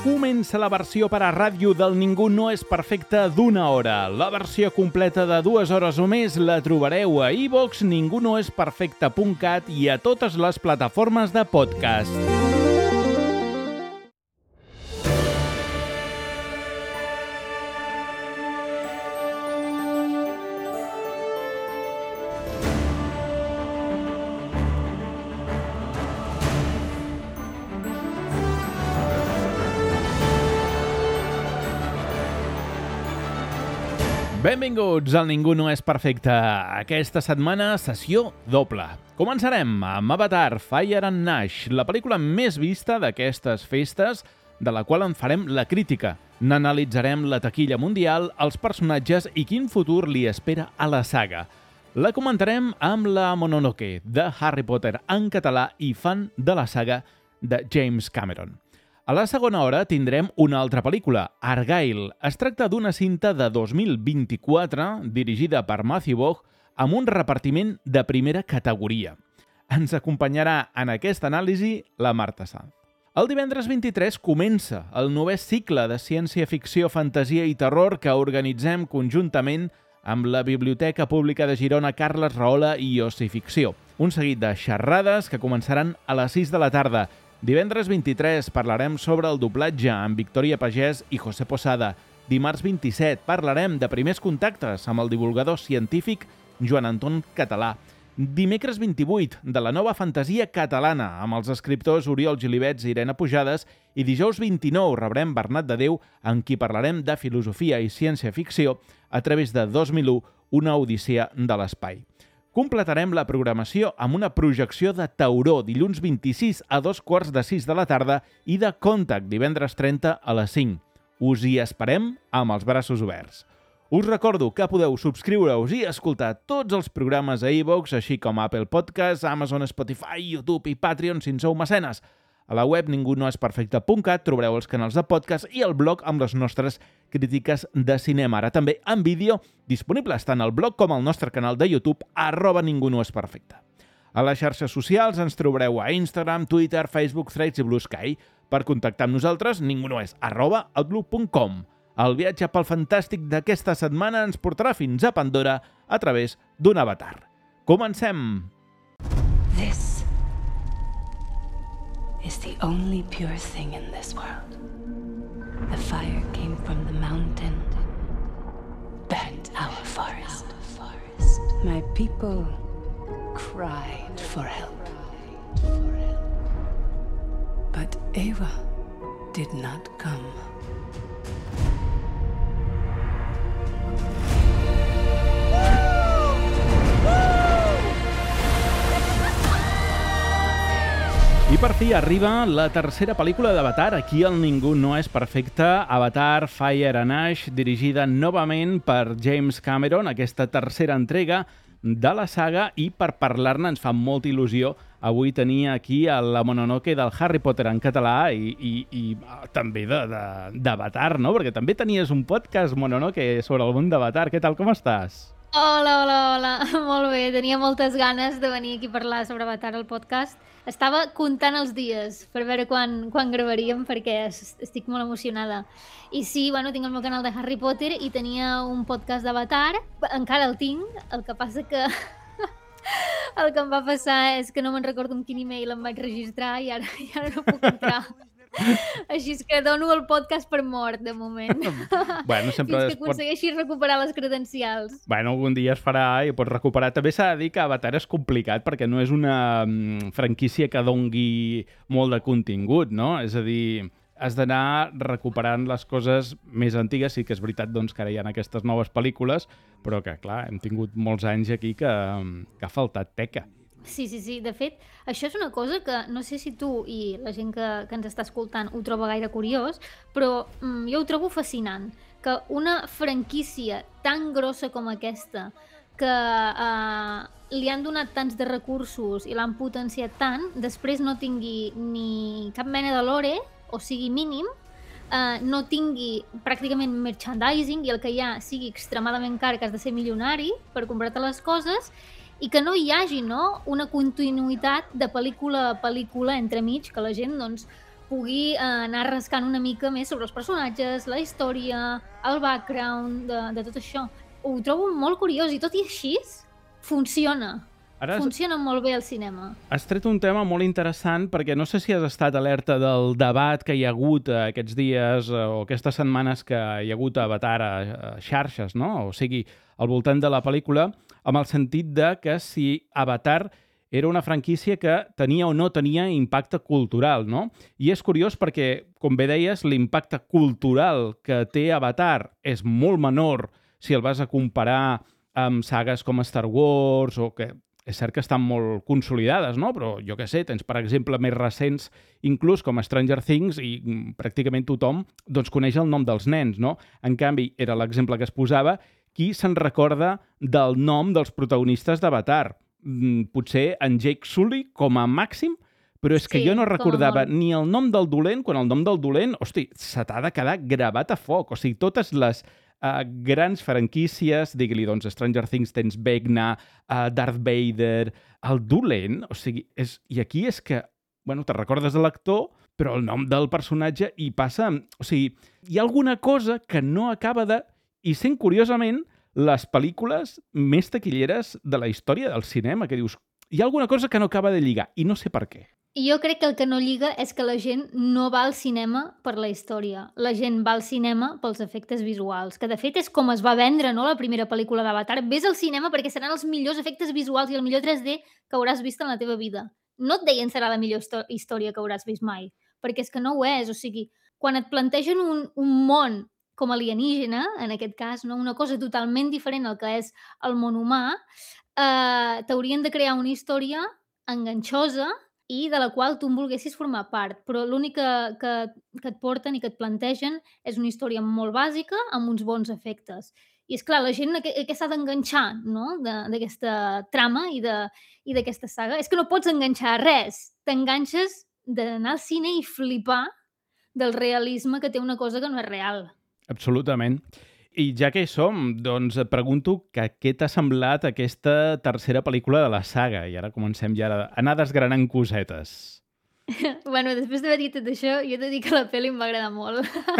Comença la versió per a ràdio del Ningú no és perfecte d'1 hora. La versió completa de 2 hores o més la trobareu a iVoox, ningunoesperfecte.cat i a totes les plataformes de podcast. Benvinguts al Ningú no és perfecte. Aquesta setmana, sessió doble. Començarem amb Avatar Fire and Ash, la pel·lícula més vista d'aquestes festes, de la qual en farem la crítica. N'analitzarem la taquilla mundial, els personatges i quin futur li espera a la saga. La comentarem amb la Mononoke, de Harry Potter en català i fan de la saga de James Cameron. A la segona hora tindrem una altra pel·lícula, Argylle. Es tracta d'una cinta de 2024 dirigida per Matthew Vaughn amb un repartiment de primera categoria. Ens acompanyarà en aquesta anàlisi la Marta Sanz. El divendres 23 comença el 9è cicle de ciència-ficció, fantasia i terror que organitzem conjuntament amb la Biblioteca Pública de Girona Carles Rahola i Ossificció. Un seguit de xerrades que començaran a les 6 de la tarda. Divendres 23 parlarem sobre el doblatge amb Victòria Pagès i José Posada. Dimarts 27 parlarem de primers contactes amb el divulgador científic Joan Anton Català. Dimecres 28 de la nova fantasia catalana amb els escriptors Oriol Gilibets i Irene Pujades i dijous 29 rebrem Bernat de Déu amb qui parlarem de filosofia i ciència-ficció a través de 2001, una odissea de l'espai. Completarem la programació amb una projecció de Tauró dilluns 26 a 2:15 de la tarda i de Contact divendres 30 a les 5. Us hi esperem amb els braços oberts. Us recordo que podeu subscriure-us i escoltar tots els programes a iVoox, així com a Apple Podcasts, Amazon, Spotify, YouTube i Patreon si en sou mecenes. A la web ningunoesperfecte.cat trobareu els canals de podcast i el blog amb les nostres crítiques de cinema. Ara també en vídeo, disponibles tant al blog com al nostre canal de YouTube, @ningunoesperfecte. A les xarxes socials ens trobareu a Instagram, Twitter, Facebook, Threads i Blue Sky. Per contactar amb nosaltres, ningunoes@outlook.com. El viatge pel fantàstic d'aquesta setmana ens portarà fins a Pandora a través d'un avatar. Comencem! This is the only pure thing in this world. The fire came from the mountain, burnt our forest. My people cried for help. But Eva did not come. I per fi arriba la tercera pel·lícula d'Avatar aquí al Ningú no és perfecte, Avatar Fire and Ash, dirigida novament per James Cameron, aquesta tercera entrega de la saga, i per parlar-ne ens fa molta il·lusió avui tenir aquí a la Mononoke del Harry Potter en català i també d'Avatar, no? Perquè també tenies un podcast, Mononoke, sobre el món d'Avatar. Què tal, com estàs? Hola. Molt bé. Tenia moltes ganes de venir aquí a parlar sobre Avatar al podcast. Estava comptant els dies per veure quan gravaríem perquè estic molt emocionada. I sí, tinc el meu canal de Harry Potter i tenia un podcast d'Avatar. Encara el tinc, el que passa que el que em va passar és que no me'n recordo amb quin email em vaig registrar i ara no puc entrar. Així és que dono el podcast per mort, de moment. Sempre fins que aconsegueixi recuperar les credencials. Algun dia es farà i pots recuperar. També s'ha de dir que Avatar és complicat perquè no és una franquícia que dongui molt de contingut, no? És a dir, has d'anar recuperant les coses més antigues. Sí que és veritat que ara hi ha aquestes noves pel·lícules, però que, clar, hem tingut molts anys aquí que ha faltat teca. Sí. De fet, això és una cosa que no sé si tu i la gent que ens està escoltant ho troba gaire curiós, però jo ho trobo fascinant, que una franquícia tan grossa com aquesta, que li han donat tants de recursos i l'han potenciat tant, després no tingui ni cap mena de lore, o sigui mínim, no tingui pràcticament merchandising i el que hi ha sigui extremadament car, que has de ser milionari per comprar-te les coses, i que no hi hagi una continuïtat de pel·lícula a pel·lícula entremig, que la gent pugui anar rascant una mica més sobre els personatges, la història, el background de tot això. Ho trobo molt curiós i tot i així funciona. Funciona molt bé el cinema. Has tret un tema molt interessant perquè no sé si has estat alerta del debat que hi ha hagut aquests dies o aquestes setmanes que hi ha hagut Avatar a xarxes, no? O sigui, al voltant de la pel·lícula, amb el sentit de que si Avatar era una franquícia que tenia o no tenia impacte cultural, no? I és curiós perquè, com bé deies, l'impacte cultural que té Avatar és molt menor si el vas a comparar amb sagues com Star Wars o que és cert que estan molt consolidades, no? Però jo què sé, tens, per exemple, més recents, inclús com Stranger Things, i pràcticament tothom doncs, coneix el nom dels nens, no? En canvi, era l'exemple que es posava, qui se'n recorda del nom dels protagonistes d'Avatar? Potser en Jake Sully, com a màxim, però és que jo no recordava ni el nom del dolent, quan el nom del dolent, hosti, se t'ha de quedar gravat a foc. O sigui, totes les grans franquícies, digue-li, doncs, Stranger Things, tens Vecna, Darth Vader, el dolent, o sigui, i aquí és que, bueno, te recordes de l'actor, però el nom del personatge hi passa... O sigui, hi ha alguna cosa que no acaba de... I sent, curiosament, les pel·lícules més taquilleres de la història del cinema, que dius, hi ha alguna cosa que no acaba de lligar, i no sé per què. I jo crec que el que no lliga és que la gent no va al cinema per la història. La gent va al cinema pels efectes visuals, que de fet és com es va vendre, no?, la primera pel·lícula d'Avatar. Vés al cinema perquè seran els millors efectes visuals i el millor 3D que hauràs vist en la teva vida. No et deien serà la millor història que hauràs vist mai, perquè és que no ho és. O sigui, quan et plantegen un món com alienígena, en aquest cas, no? Una cosa totalment diferent al que és el món humà, t'haurien de crear una història enganxosa i de la qual tu en volguessis formar part, però l'únic que et porten i que et plantegen és una història molt bàsica amb uns bons efectes. I és clar, la gent que s'ha d'enganxar, no?, d'aquesta trama i d'aquesta saga, és que no pots enganxar res. T'enganxes d'anar al cine i flipar del realisme que té una cosa que no és real. Absolutament. I ja que hi som, doncs et pregunto que què t'ha semblat aquesta tercera pel·lícula de la saga? I ara comencem ja a anar desgranant cosetes. Bueno, després d'haver dit tot això, jo he de dir que la pel·li em va agradar molt.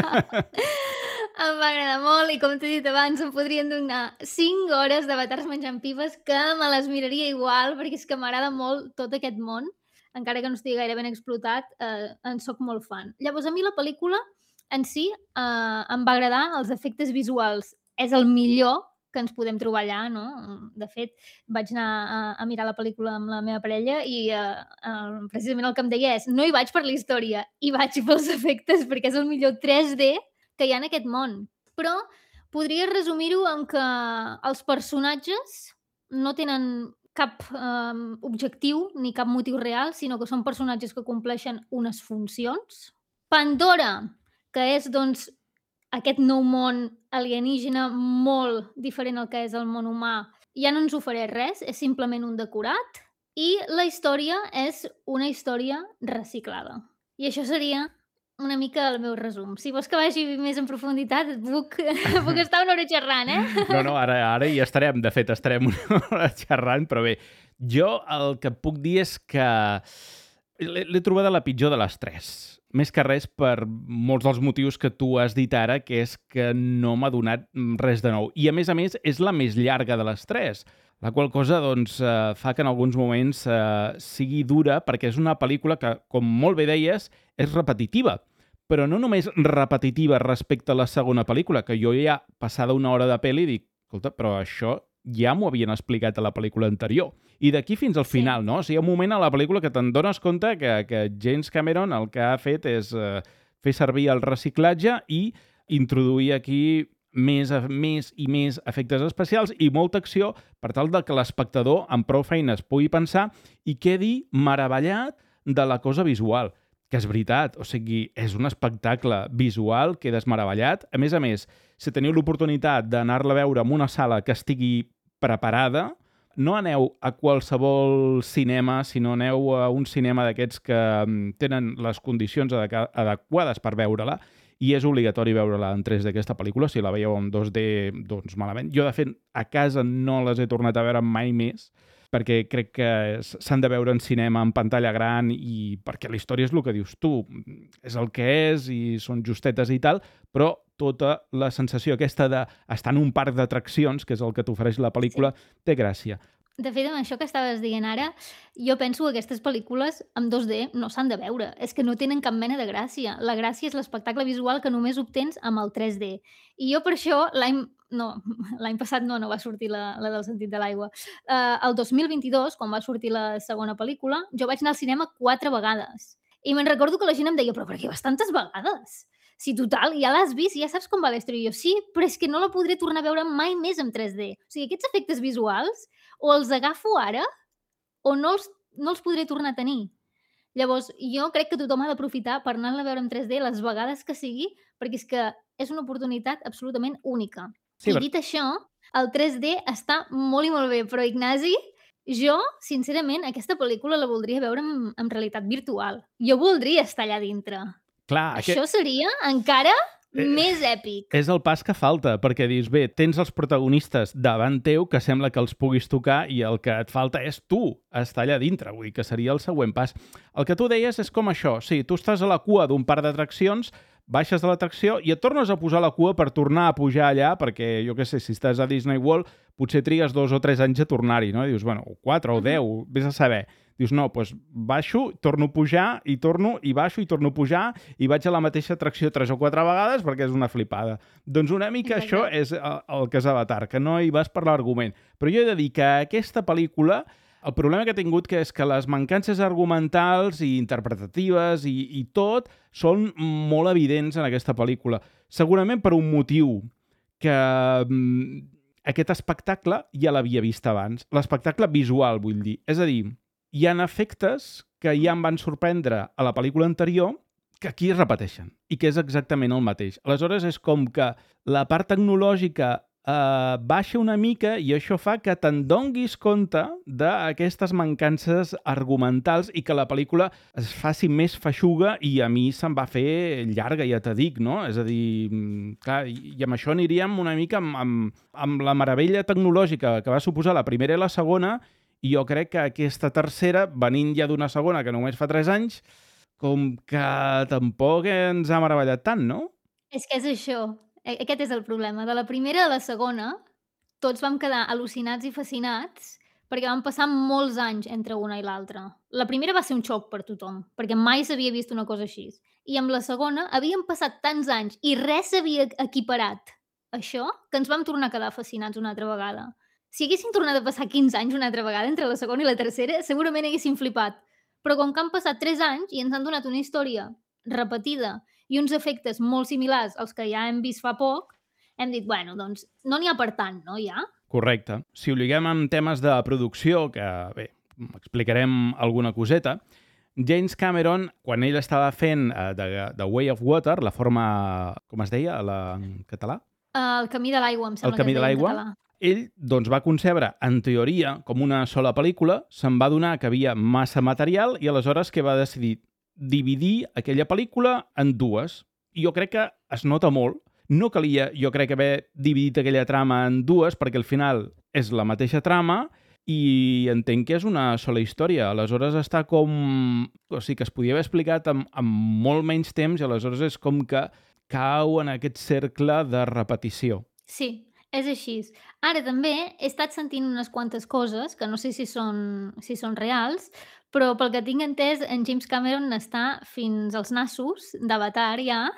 Em va agradar molt i, com t'he dit abans, em podrien donar 5 hores d'Avatars menjant pibes que me les miraria igual, perquè és que m'agrada molt tot aquest món. Encara que no estigui gaire ben explotat, en soc molt fan. Llavors, a mi la pel·lícula en si em va agradar, els efectes visuals és el millor que ens podem trobar allà, no? De fet, vaig anar a mirar la pel·lícula amb la meva parella i precisament el que em deia és no hi vaig per la història, hi vaig pels efectes perquè és el millor 3D que hi ha en aquest món. Però podria resumir-ho en que els personatges no tenen cap objectiu ni cap motiu real, sinó que són personatges que compleixen unes funcions. Pandora, que és, doncs, aquest nou món alienígena molt diferent al que és el món humà, ja no ens ofereix res, és simplement un decorat, i la història és una història reciclada. I això seria una mica el meu resum. Si vols que vagi més en profunditat, puc estar una hora xerrant, eh? No, ara hi estarem. De fet, estarem una hora xerrant, però bé, jo el que puc dir és que l'he trobada la pitjor de les tres. Més que res per molts dels motius que tu has dit ara, que és que no m'ha donat res de nou. I, a més, és la més llarga de les tres, la qual cosa doncs, fa que en alguns moments sigui dura, perquè és una pel·lícula que, com molt bé deies, és repetitiva. Però no només repetitiva respecte a la segona pel·lícula, que jo ja, passada una hora de pel·li, dic, escolta, però això ja m'ho havien explicat a la pel·lícula anterior. I d'aquí fins al final, no? O sigui, hi ha un moment a la pel·lícula que te'n dones compte que James Cameron el que ha fet és fer servir el reciclatge i introduir aquí més i més efectes especials i molta acció per tal de que l'espectador amb prou feines pugui pensar i quedi meravellat de la cosa visual. Que és veritat, o sigui, és un espectacle visual, quedes meravellat. A més, si teniu l'oportunitat d'anar-la a veure en una sala que estigui preparada, no aneu a qualsevol cinema, sinó aneu a un cinema d'aquests que tenen les condicions adequades per veure-la, i és obligatori veure-la en 3D aquesta pel·lícula. Si la veieu en 2D, doncs malament. Jo, de fet, a casa no les he tornat a veure mai més, perquè crec que s'han de veure en cinema, en pantalla gran, i perquè la història és el que dius tu. És el que és i són justetes i tal, però tota la sensació aquesta d'estar en un parc d'atraccions, que és el que t'ofereix la pel·lícula, té gràcia. De fet, amb això que estaves dient ara, jo penso que aquestes pel·lícules amb 2D no s'han de veure. És que no tenen cap mena de gràcia. La gràcia és l'espectacle visual que només obtens amb el 3D. I jo per això l'any passat no va sortir la del sentit de l'aigua. El 2022, quan va sortir la segona pel·lícula, jo vaig anar al cinema 4 vegades. I me'n recordo que la gent em deia, però per què vas tantes vegades? Si total, ja l'has vist, ja saps com va la història. I jo, sí, però és que no la podré tornar a veure mai més en 3D. O sigui, aquests efectes visuals o els agafo ara o no els podré tornar a tenir. Llavors, jo crec que tothom ha d'aprofitar per anar-la a veure en 3D les vegades que sigui, perquè és que és una oportunitat absolutament única. Sí, I dit això, el 3D està molt i molt bé, però Ignasi, jo, sincerament, aquesta pel·lícula la voldria veure en realitat virtual. Jo voldria estar allà dintre. Clar, Això seria encara més èpic. És el pas que falta, perquè dius, bé, tens els protagonistes davant teu que sembla que els puguis tocar i el que et falta és tu estar allà dintre, vull dir que seria el següent pas. El que tu deies és com això, sí, tu estàs a la cua d'un parc d'atraccions, baixes de l'atracció i et tornes a posar a la cua per tornar a pujar allà, perquè, jo què sé, si estàs a Disney World, potser trigues 2 o 3 anys a tornar-hi, no? I dius, bueno, 4 o 10, vés a saber. Dius, no, doncs baixo, torno a pujar i torno, i baixo i torno a pujar i vaig a la mateixa atracció 3 o 4 vegades perquè és una flipada. Doncs una mica això és el que és Avatar, que no hi vas per l'argument. Però jo he de dir que aquesta pel·lícula, el problema que ha tingut que és que les mancances argumentals i interpretatives i tot són molt evidents en aquesta pel·lícula. Segurament per un motiu que aquest espectacle ja l'havia vist abans. L'espectacle visual, vull dir. És a dir, hi ha efectes que ja em van sorprendre a la pel·lícula anterior que aquí es repeteixen i que és exactament el mateix. Aleshores, és com que la part tecnològica baixa una mica i això fa que te'n donguis compte d'aquestes mancances argumentals i que la pel·lícula es faci més feixuga i a mi se'm va fer llarga, ja te dic, no? És a dir, clar, i amb això aniríem una mica amb la meravella tecnològica que va suposar la primera i la segona. I jo crec que aquesta tercera, venint ja d'una segona que només fa 3 anys, com que tampoc ens ha meravellat tant, no? És que és això. Aquest és el problema. De la primera a la segona, tots vam quedar al·lucinats i fascinats perquè van passar molts anys entre una i l'altra. La primera va ser un xoc per tothom, perquè mai s'havia vist una cosa així. I amb la segona havien passat tants anys i res s'havia equiparat a això que ens vam tornar a quedar fascinats una altra vegada. Si haguessin tornat a passar 15 anys una altra vegada entre la segona i la tercera, segurament haguessin flipat. Però com que han passat 3 anys i ens han donat una història repetida i uns efectes molt similars als que ja hem vist fa poc, hem dit, bueno, doncs no n'hi ha per tant, no, ja? Correcte. Si ho liguem amb temes de producció, que, bé, explicarem alguna coseta, James Cameron, quan ell estava fent The Way of Water, la forma, com es deia en català? El camí de l'aigua, em sembla El camí que de es deia en l'aigua. català. Ell doncs, va concebre, en teoria, com una sola pel·lícula, se'n va donar que havia massa material i aleshores que va decidir dividir aquella pel·lícula en 2. I jo crec que es nota molt. No calia, jo crec, haver dividit aquella trama en 2 perquè al final és la mateixa trama i entenc que és una sola història. Aleshores està com... O sigui, que es podia haver explicat amb molt menys temps i aleshores és com que cau en aquest cercle de repetició. Sí, és així. Ara també he estat sentint unes quantes coses, que no sé si són reals, però pel que tinc entès, en James Cameron està fins als nassos d'Avatar ja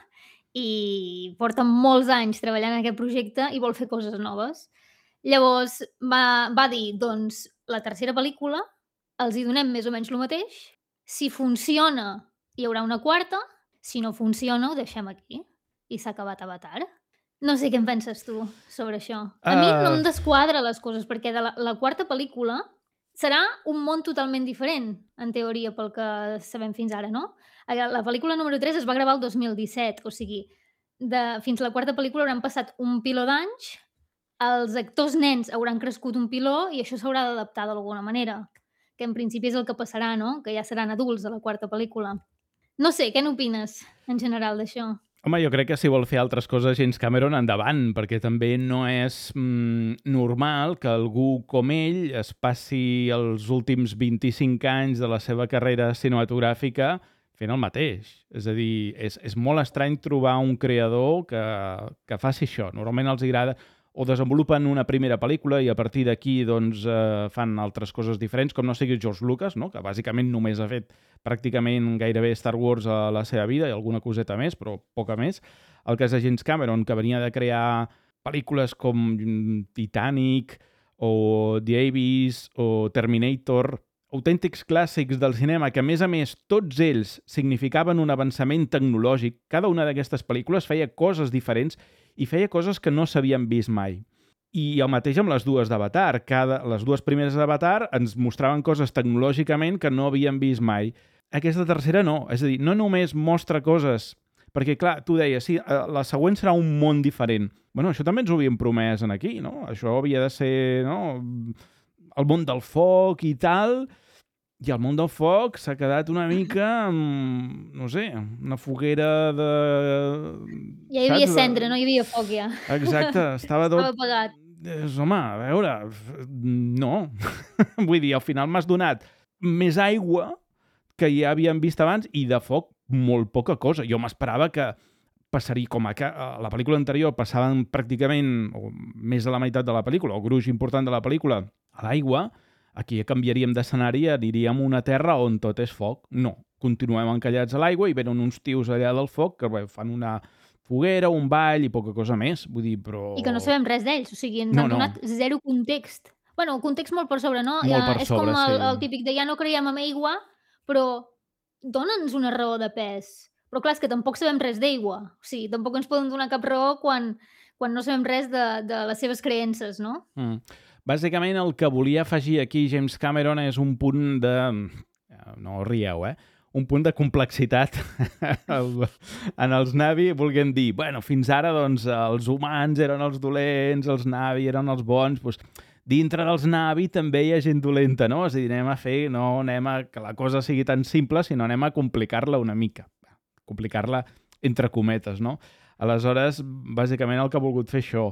i porta molts anys treballant en aquest projecte i vol fer coses noves. Llavors va dir, doncs, la tercera pel·lícula els hi donem més o menys el mateix. Si funciona, hi haurà una quarta. Si no funciona, ho deixem aquí. I s'ha acabat Avatar. No sé què en penses tu sobre això. A mi no em desquadra les coses, perquè de la quarta pel·lícula serà un món totalment diferent, en teoria, pel que sabem fins ara, no? La pel·lícula número 3 es va gravar el 2017, o sigui, fins a la quarta pel·lícula hauran passat un piló d'anys, els actors nens hauran crescut un piló i això s'haurà d'adaptar d'alguna manera, que en principi és el que passarà, no? Que ja seran adults a la quarta pel·lícula. No sé, què n'opines en general d'això? Home, jo crec que si vol fer altres coses James Cameron, endavant, perquè també no és normal que algú com ell es passi els últims 25 anys de la seva carrera cinematogràfica fent el mateix. És a dir, és molt estrany trobar un creador que faci això. Normalment els agrada o desenvolupen una primera pel·lícula i a partir d'aquí doncs, fan altres coses diferents, com no sigui George Lucas, no? Que bàsicament només ha fet pràcticament gairebé Star Wars a la seva vida i alguna coseta més, però poca més. El cas de James Cameron, que venia de crear pel·lícules com Titanic o The Abyss o Terminator, autèntics clàssics del cinema que, a més, tots ells significaven un avançament tecnològic. Cada una d'aquestes pel·lícules feia coses diferents i feia coses que no s'havien vist mai. I el mateix amb les dues d'Avatar. Les dues primeres d'Avatar ens mostraven coses tecnològicament que no havíem vist mai. Aquesta tercera no. És a dir, no només mostra coses... Perquè, clar, tu deies, sí, la següent serà un món diferent. Bueno, això també ens ho havíem promès aquí, no? Això havia de ser, no?, el món del foc i tal... I el món del foc s'ha quedat una mica, no sé, una foguera de... Ja hi havia cendra, no hi havia foc ja. Exacte, estava tot... Estava apagat. Home, a veure, no. Vull dir, al final m'has donat més aigua que ja havíem vist abans i de foc molt poca cosa. Jo m'esperava que passaria com a la pel·lícula anterior passaven pràcticament o més de la meitat de la pel·lícula, o gruix important de la pel·lícula, a l'aigua. Aquí ja canviaríem d'escenari i aniríem a una terra on tot és foc. No, continuem encallats a l'aigua i venen uns tios allà del foc que fan una foguera, un ball i poca cosa més. Vull dir, però... I que no sabem res d'ells, o sigui, ens han donat zero context. Bueno, context molt per sobre, no? Molt per sobre, és com el típic de ja no creiem en aigua, però dona'ns una raó de pes. Però clar, és que tampoc sabem res d'aigua. O sigui, tampoc ens poden donar cap raó quan no sabem res de les seves creences, no? Bàsicament, el que volia afegir aquí James Cameron és un punt de... No rieu, un punt de complexitat en els Na'vi, volguem dir, bueno, fins ara doncs, els humans eren els dolents, els Na'vi eren els bons, doncs, dintre dels Na'vi també hi ha gent dolenta, no? És a dir, no anem a que la cosa sigui tan simple, sinó anem a complicar-la una mica. Complicar-la entre cometes, no? Aleshores, bàsicament el que ha volgut fer això.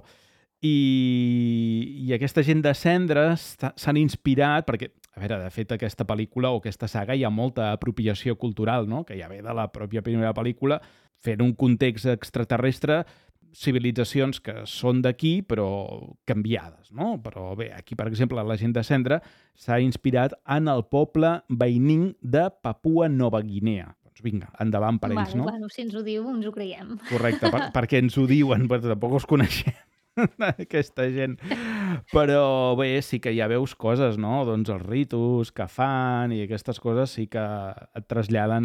I aquesta gent de cendres s'han inspirat, perquè, a veure, de fet, aquesta pel·lícula o aquesta saga hi ha molta apropiació cultural, no?, que ja ve de la pròpia primera pel·lícula, fent un context extraterrestre, civilitzacions que són d'aquí, però canviades, no? Però bé, aquí, per exemple, la gent de cendra s'ha inspirat en el poble veïning de Papua Nova Guinea. Doncs vinga, endavant per ells, no? Bueno, si ens ho diu, ens ho creiem. Correcte, perquè ens ho diuen, però tampoc els coneixem. Aquesta gent. Però bé, sí que ja veus coses, no? Doncs els ritus que fan i aquestes coses sí que et traslladen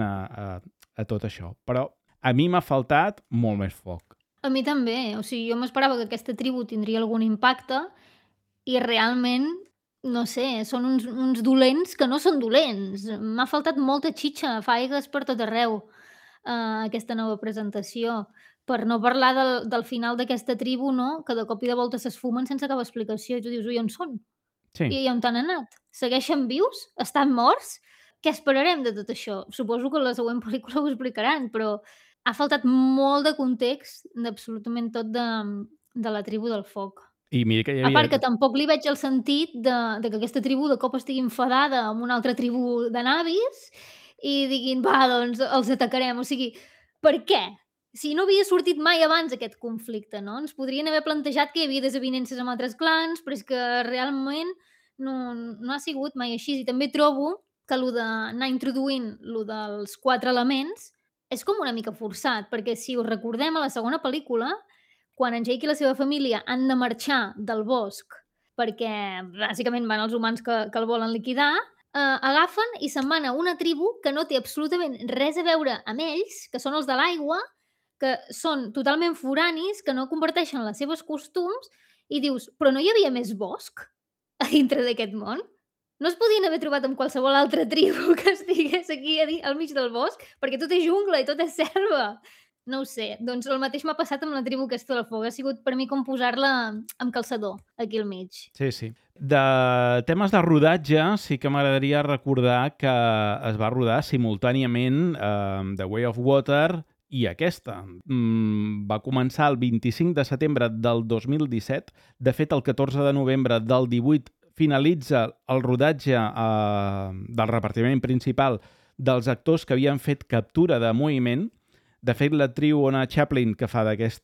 a tot això. Però a mi m'ha faltat molt més foc. A mi també. O sigui, jo m'esperava que aquesta tribu tindria algun impacte i realment, no sé, són uns dolents que no són dolents. M'ha faltat molta xitxa, faigues per tot arreu, aquesta nova presentació. Per no parlar del final d'aquesta tribu, no?, que de cop i de volta s'esfumen sense cap explicació. I tu dius, ui, on són? Sí. I on han anat? Segueixen vius? Estan morts? Què esperarem de tot això? Suposo que la següent pel·lícula ho explicaran, però ha faltat molt de context d'absolutament tot de la tribu del foc. I mira que hi havia... A part que tampoc li veig el sentit de que aquesta tribu de cop estigui enfadada amb una altra tribu de navis i diguin, va, doncs els atacarem. O sigui, per què? Si no havia sortit mai abans aquest conflicte, no? Ens podrien haver plantejat que hi havia desavinences amb altres clans, però és que realment no ha sigut mai així. I també trobo que anar introduint lo dels 4 elements és com una mica forçat, perquè si us recordem a la segona pel·lícula, quan en Jake i la seva família han de marxar del bosc perquè bàsicament van els humans que el volen liquidar, agafen i se'n van a una tribu que no té absolutament res a veure amb ells, que són els de l'aigua, que són totalment foranis, que no comparteixen les seves costums, i dius, però no hi havia més bosc a dintre d'aquest món? No es podien haver trobat amb qualsevol altra tribu que estigués aquí al mig del bosc? Perquè tot és jungla i tot és selva. No ho sé, doncs el mateix m'ha passat amb la tribu aquesta del foc. Ha sigut per mi com posar-la amb calçador aquí al mig. Sí. De temes de rodatge, sí que m'agradaria recordar que es va rodar simultàniament The Way of Water i aquesta va començar el 25 de setembre del 2017. De fet, el 14 de novembre del 18 finalitza el rodatge del repartiment principal dels actors que havien fet captura de moviment. De fet, l'actriu Ona Chaplin, que fa aquest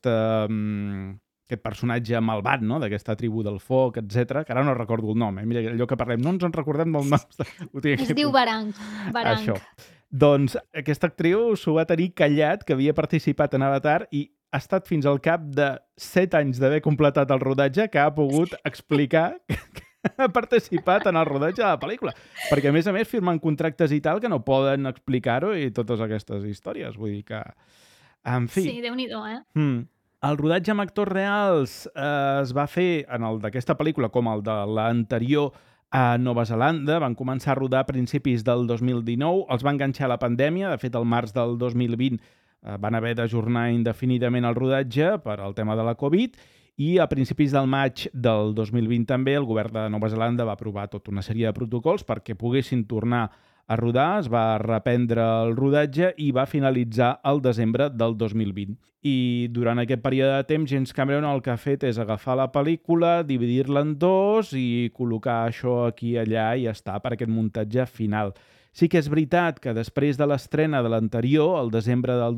personatge malvat, no? D'aquesta tribu del foc, etc, que ara no recordo el nom. Mira, allò que parlem, no ens en recordem del nom. Es diu Baranc. Això. Doncs aquesta actriu s'ho va tenir callat, que havia participat en Avatar, i ha estat fins al cap de 7 anys d'haver completat el rodatge que ha pogut explicar que ha participat en el rodatge de la pel·lícula. Perquè, a més, firmen contractes i tal que no poden explicar-ho i totes aquestes històries. Vull dir que... En fi... Sí, Déu-n'hi-do, El rodatge amb actors reals es va fer en el d'aquesta pel·lícula com el de l'anterior a Nova Zelanda. Van començar a rodar a principis del 2019. Els va enganxar la pandèmia. De fet, al març del 2020 van haver d'ajornar indefinidament el rodatge per al tema de la Covid, i a principis del maig del 2020 també el govern de Nova Zelanda va aprovar tota una sèrie de protocols perquè poguessin tornar a rodar. Es va reprendre el rodatge i va finalitzar el desembre del 2020. I durant aquest període de temps, James Cameron el que ha fet és agafar la pel·lícula, dividir-la en dos i col·locar això aquí i allà i ja està per aquest muntatge final. Sí que és veritat que després de l'estrena de l'anterior, el desembre del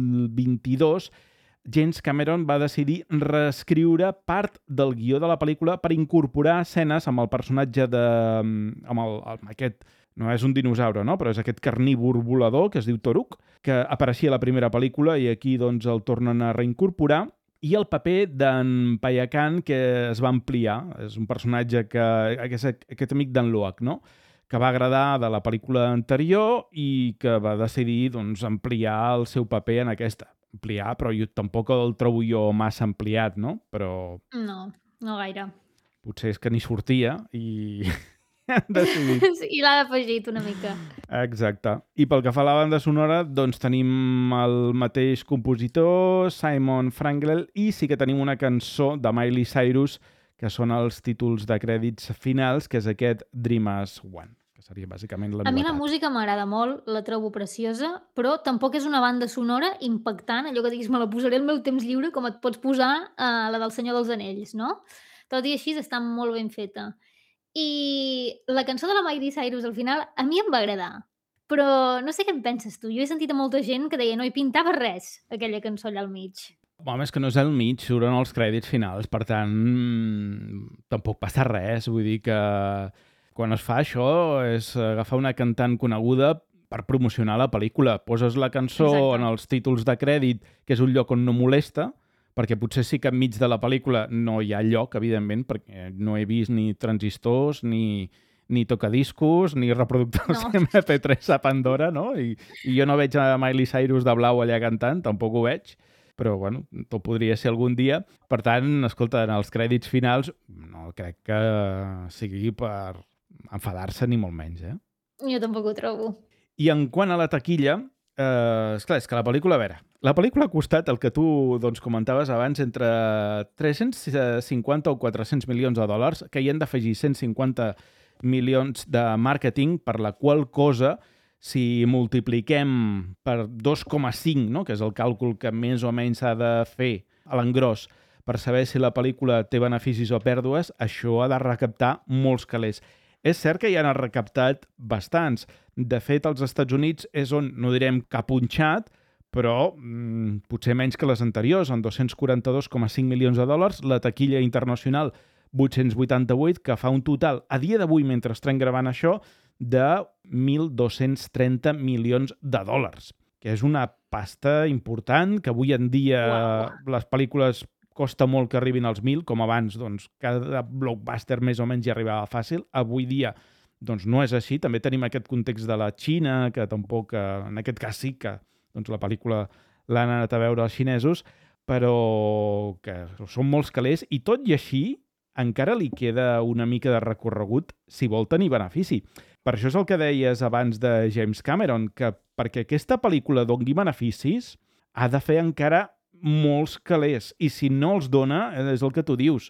2022, James Cameron va decidir reescriure part del guió de la pel·lícula per incorporar escenes amb el personatge de... amb aquest... No és un dinosaure, no? Però és aquest carnívor volador que es diu Toruk, que apareixia a la primera pel·lícula i aquí doncs el tornen a reincorporar. I el paper d'en Payakan, que es va ampliar. És un personatge que... aquest amic d'en Loach, no? Que va agradar de la pel·lícula anterior i que va decidir doncs, ampliar el seu paper en aquesta. Ampliar, però jo tampoc el trobo jo massa ampliat, no? Però... No, no gaire. Potser és que ni sortia i... han decidit. Sí, i l'ha afegit una mica. Exacte. I pel que fa a la banda sonora, doncs tenim el mateix compositor, Simon Frankel, i sí que tenim una cançó de Miley Cyrus, que són els títols de crèdits finals, que és aquest Dream As One, que seria bàsicament la novetat. A mi la música m'agrada molt, la trobo preciosa, però tampoc és una banda sonora impactant, allò que diguis, me la posaré al meu temps lliure, com et pots posar la del Senyor dels Anells, no? Tot i així està molt ben feta. I la cançó de la Miley Cyrus al final a mi em va agradar, però no sé què en penses tu. Jo he sentit a molta gent que deia no hi pintava res, aquella cançó allà al mig. Home, és que no és al mig, surten els crèdits finals, per tant, tampoc passa res. Vull dir que quan es fa això és agafar una cantant coneguda per promocionar la pel·lícula. Poses la cançó en els títols de crèdit, que és un lloc on no molesta, perquè potser sí que enmig de la pel·lícula no hi ha lloc, evidentment, perquè no he vist ni transistors, ni tocadiscos, ni reproductors MP3 a Pandora, no? I jo no veig a Miley Cyrus de blau allà cantant, tampoc ho veig, però, bueno, tot podria ser algun dia. Per tant, escolta, en els crèdits finals no crec que sigui per enfadar-se ni molt menys, eh? Jo tampoc ho trobo. I en quant a la taquilla, esclar, és que la pel·lícula, a veure, la pel·lícula ha costat, el que tu doncs, comentaves abans, entre 350 o 400 milions de dòlars, que hi han d'afegir 150 milions de màrqueting, per la qual cosa, si multipliquem per 2,5, no? Que és el càlcul que més o menys s'ha de fer a l'engròs per saber si la pel·lícula té beneficis o pèrdues, això ha de recaptar molts calés. És cert que hi han recaptat bastants. De fet, als Estats Units és on, no direm que ha punxat, però potser menys que les anteriors, amb 242,5 milions de dòlars, la taquilla internacional 888, que fa un total, a dia d'avui, mentre estem gravant això, de 1.230 milions de dòlars, que és una pasta important, que avui en dia les pel·lícules costa molt que arribin als 1.000, com abans, doncs, cada blockbuster més o menys hi arribava fàcil. Avui dia doncs, no és així. També tenim aquest context de la Xina, que tampoc, en aquest cas sí que doncs, la pel·lícula l'han anat a veure els xinesos, però que són molts calés, i tot i així encara li queda una mica de recorregut si vol tenir benefici. Per això és el que deies abans de James Cameron, que perquè aquesta pel·lícula doni beneficis ha de fer encara molts calés, i si no els dona, és el que tu dius,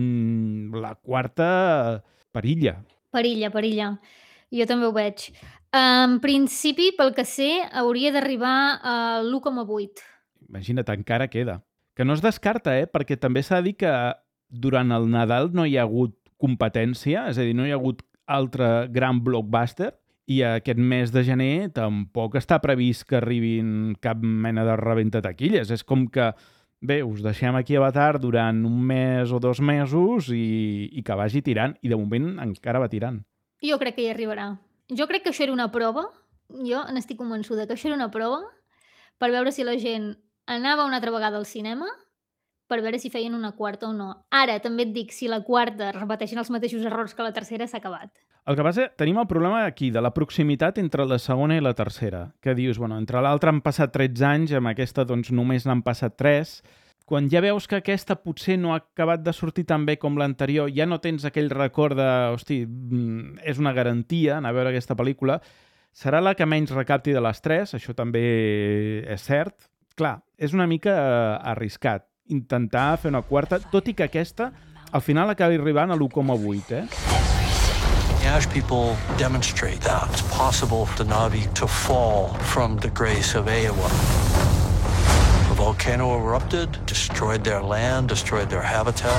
la quarta perilla. Perilla. Jo també ho veig. En principi, pel que sé, hauria d'arribar a l'1,8. Imagina't, encara queda. Que no es descarta, perquè també s'ha de dir que durant el Nadal no hi ha hagut competència, és a dir, no hi ha hagut altre gran blockbuster, i aquest mes de gener tampoc està previst que arribin cap mena de rebenta-taquilles. És com que, bé, us deixem aquí Avatar durant un mes o 2 mesos i que vagi tirant, i de moment encara va tirant. Jo crec que hi arribarà. Jo crec que això era una prova, jo n'estic convençuda que això era una prova per veure si la gent anava una altra vegada al cinema, per veure si feien una quarta o no. Ara, també et dic, si la quarta repeteixen els mateixos errors que la tercera, s'ha acabat. El que passa, tenim el problema aquí de la proximitat entre la segona i la tercera, que dius, bueno, entre l'altra han passat 13 anys, amb aquesta doncs només n'han passat 3. Quan ja veus que aquesta potser no ha acabat de sortir tan bé com l'anterior, ja no tens aquell record de, hosti, és una garantia anar a veure aquesta pel·lícula, serà la que menys recapti de les 3, això també és cert. Clar, és una mica arriscat intentar fer una quarta, tot i que aquesta al final acabi arribant a l'1,8, The Ash people demonstrate that it's possible for the Na'vi to fall from the grace of Iowa. The volcano erupted, destroyed their land, destroyed their habitat.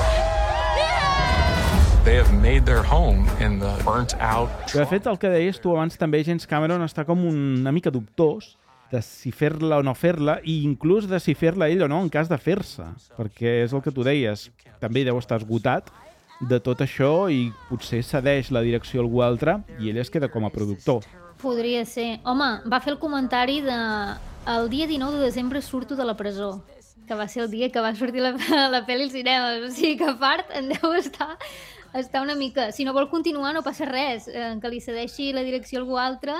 They have made their home in the burnt out. De fet, el que deies tu abans també, James Cameron està com una mica dubtós de si fer-la o no fer-la, i inclús de si fer-la ell o no en cas de fer-se, perquè és el que tu deies, també deu estar esgotat de tot això i potser cedeix la direcció a algú altre i ell es queda com a productor. Podria ser. Home, va fer el comentari de el dia 19 de desembre surto de la presó, que va ser el dia que va sortir la pel·li als cinemes, o sigui que a part en deu estar una mica... Si no vol continuar no passa res, que li cedeixi la direcció a algú altre,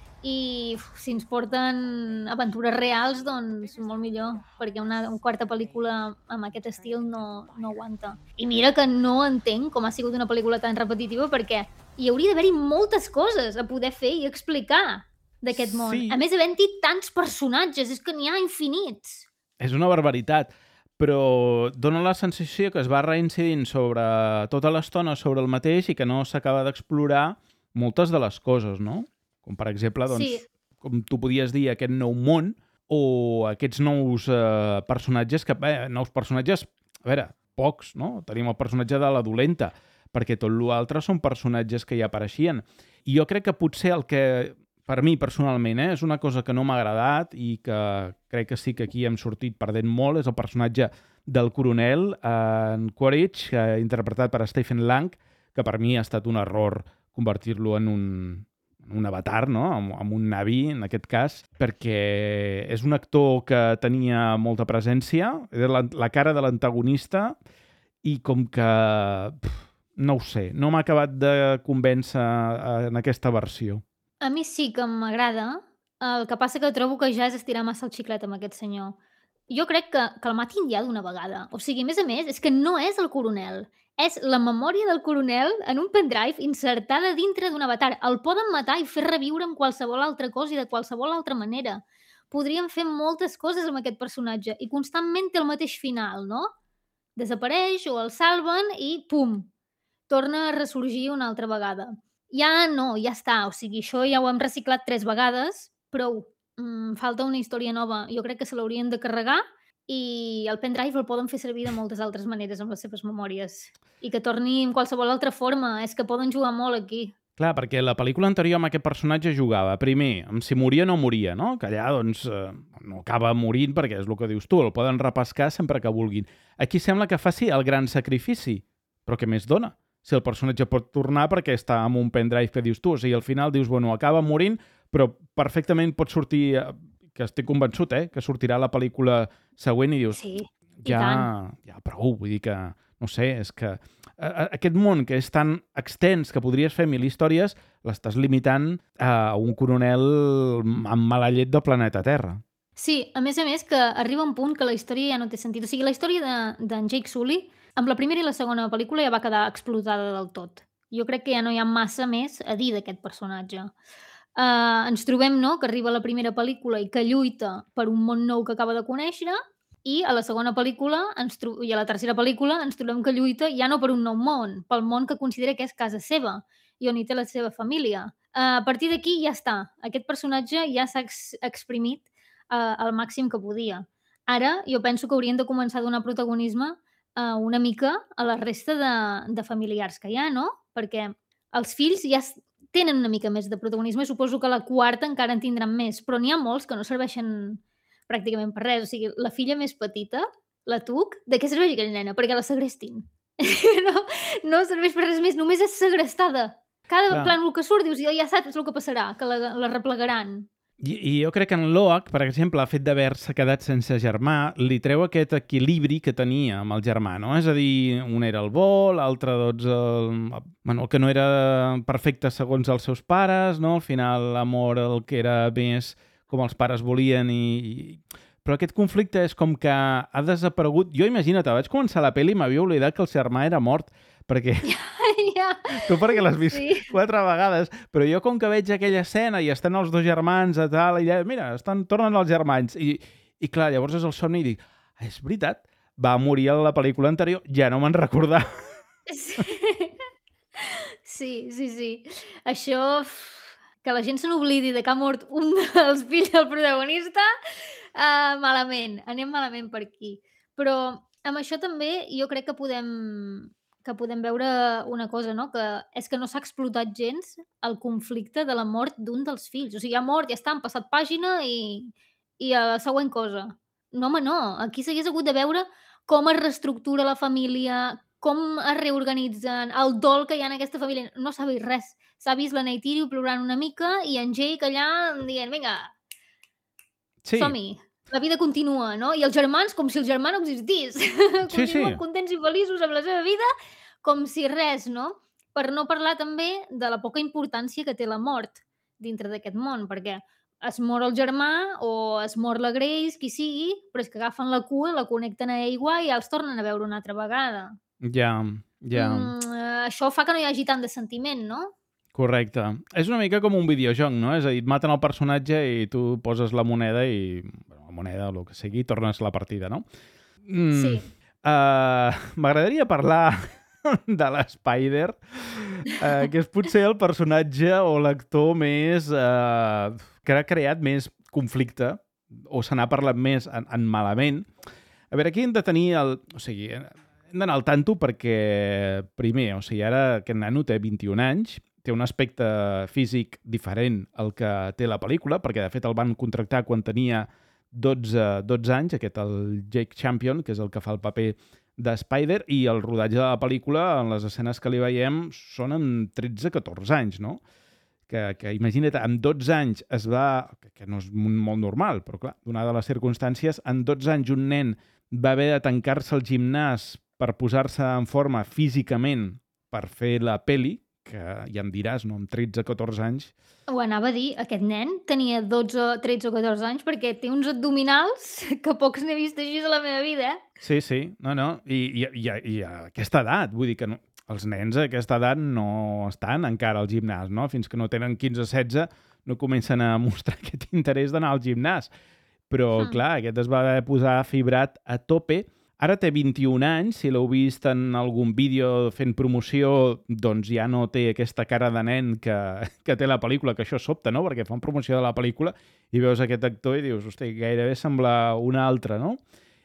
i si ens porten aventures reals, doncs molt millor, perquè una quarta pel·lícula amb aquest estil no aguanta. I mira que no entenc com ha sigut una pel·lícula tan repetitiva, perquè hi hauria d'haver-hi moltes coses a poder fer i explicar d'aquest món. Sí. A més, havent-hi tants personatges, és que n'hi ha infinits. És una barbaritat, però dona la sensació que es va reincidint tota l'estona sobre el mateix i que no s'acaba d'explorar moltes de les coses, no? Com per exemple, doncs, Sí. com tu podies dir, aquest nou món o aquests nous personatges, nous personatges, a veure, pocs, no? Tenim el personatge de la dolenta, perquè tot l'altre són personatges que ja apareixien. I jo crec que potser el que, per mi personalment, és una cosa que no m'ha agradat i que crec que sí que aquí hem sortit perdent molt, és el personatge del coronel, en Quaritch, interpretat per Stephen Lang, que per mi ha estat un error convertir-lo en un avatar, no? Amb un Na'vi, en aquest cas, perquè és un actor que tenia molta presència, era la cara de l'antagonista, i com que, no ho sé, no m'ha acabat de convèncer en aquesta versió. A mi sí que m'agrada, el que passa que trobo que ja és estirar massa el xiclet amb aquest senyor. Jo crec que el matin ja d'una vegada. O sigui, a més, és que no és el coronel. És la memòria del coronel en un pendrive insertada dintre d'un avatar. El poden matar i fer reviure amb qualsevol altra cosa i de qualsevol altra manera. Podrien fer moltes coses amb aquest personatge i constantment té el mateix final, no? Desapareix o el salven i pum, torna a ressorgir una altra vegada. Ja no, ja està. O sigui, això ja ho hem reciclat 3 vegades, prou. Falta una història nova. Jo crec que se l'haurien de carregar i el pendrive el poden fer servir de moltes altres maneres amb les seves memòries. I que torni en qualsevol altra forma. És que poden jugar molt aquí. Clar, perquè la pel·lícula anterior amb aquest personatge jugava, primer, amb si moria o no moria, no? Que allà, doncs, no acaba morint perquè és el que dius tu, el poden repescar sempre que vulguin. Aquí sembla que faci el gran sacrifici, però què més dona? Si el personatge pot tornar perquè està amb un pendrive que dius tu, o sigui, al final dius, bueno, acaba morint, però perfectament pot sortir, que estic convençut, que sortirà la pel·lícula següent i dius, Sí, i ja tant. prou, vull dir que, no sé, és que aquest món que és tan extens que podries fer 1000 històries, l'estàs limitant a un coronel amb mala llet del planeta Terra. Sí, a més, que arriba un punt que la història ja no té sentit. O sigui, la història d'en Jake Sully, amb la primera i la segona pel·lícula ja va quedar explotada del tot. Jo crec que ja no hi ha massa més a dir d'aquest personatge. Ens trobem, no?, que arriba la primera pel·lícula i que lluita per un món nou que acaba de conèixer, i a la segona pel·lícula i a la tercera pel·lícula ens trobem que lluita ja no per un nou món, pel món que considera que és casa seva. i on hi té la seva família. A partir d'aquí ja està. Aquest personatge ja s'ha exprimit al màxim que podia. Ara jo penso que haurien de començar a donar protagonisme una mica a la resta de familiars que hi ha, no? Perquè els fills ja tenen una mica més de protagonisme i suposo que la quarta encara en tindran més, però n'hi ha molts que no serveixen pràcticament per res. O sigui, la filla més petita, la Tuc, de què serveix aquella nena? Perquè la segrestin. No serveix per res més, només és segrestada. Cada plànol que surt dius, ja saps el que passarà, que la replegaran. I jo crec que en Loach, per exemple, el fet d'haver-se quedat sense germà li treu aquest equilibri que tenia amb el germà, no? És a dir, un era el bo, l'altre, doncs, el que no era perfecte segons els seus pares, no? Al final, l'amor el que era més com els pares volien Però aquest conflicte és com que ha desaparegut. Jo, imagina't, vaig començar la pel·li i m'havia oblidat que el germà era mort, perquè... Tu perquè l'has vist 4 vegades, però jo com que veig aquella escena i estan els 2 germans a tal, i mira, tornen els germans, i clar, llavors és el somni i dic, és veritat, va morir a la pel·lícula anterior, ja no me'n recordava. Sí. Això, que la gent se n'oblidi de que ha mort un dels fills del protagonista, malament, anem malament per aquí. Però amb això també jo crec que podem veure una cosa, no? Que és que no s'ha explotat gens el conflicte de la mort d'un dels fills. O sigui, ha mort, ja està, han passat pàgina i a la següent cosa. No, home, no. Aquí s'hagués hagut de veure com es reestructura la família, com es reorganitzen, el dol que hi ha en aquesta família. No s'ha vist res. S'ha vist la Neytiri plorant una mica i en Jake allà dient, vinga, som-hi. La vida continua, no? I els germans, com si el germà no existís. Continuen contents i feliços amb la seva vida, com si res, no? Per no parlar també de la poca importància que té la mort dintre d'aquest món, perquè es mor el germà o es mor la Grace, qui sigui, però és que agafen la cua, la connecten a Ewa i ja els tornen a veure una altra vegada. Ja. Això fa que no hi hagi tant de sentiment, no? Correcte. És una mica com un videojoc, no? És a dir, et maten el personatge i tu poses la moneda i... la moneda o el que sigui, tornes la partida, no? Sí. M'agradaria parlar de l'Spider, que és potser el personatge o l'actor més... que ha creat més conflicte o se n'ha parlat més en malament. A veure, aquí hem de tenir o sigui, hem d'anar al tanto perquè, primer, o sigui, ara aquest nano té 21 anys, té un aspecte físic diferent al que té la pel·lícula, perquè de fet el van contractar quan tenia 12 anys, el Jake Champion, que és el que fa el paper de Spider, i el rodatge de la pel·lícula, en les escenes que li veiem, són amb 13-14 anys, no? Que imagina't, amb 12 anys es va... que no és molt normal, però clar, donada les circumstàncies, en 12 anys un nen va haver de tancar-se al gimnàs per posar-se en forma físicament per fer la peli, que ja em diràs, no? Amb 13-14 anys... Ho anava a dir, aquest nen tenia 12, 13 o 14 anys perquè té uns abdominals que pocs n'he vist així a la meva vida, Sí. No. I a aquesta edat, vull dir que no, els nens a aquesta edat no estan encara al gimnàs, no? Fins que no tenen 15-16 no comencen a mostrar aquest interès d'anar al gimnàs. Però, clar, aquest es va haver de posar fibrat a tope. Ara té 21 anys, si l'heu vist en algun vídeo fent promoció, doncs ja no té aquesta cara de nen que té la pel·lícula, que això sobta, no? Perquè fan promoció de la pel·lícula i veus aquest actor i dius, hosti, gairebé sembla un altre, no?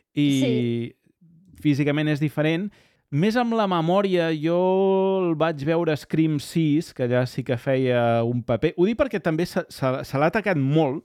I físicament és diferent. Més amb la memòria, jo el vaig veure a Scream 6, que allà sí que feia un paper. Ho dic perquè també se l'ha atacat molt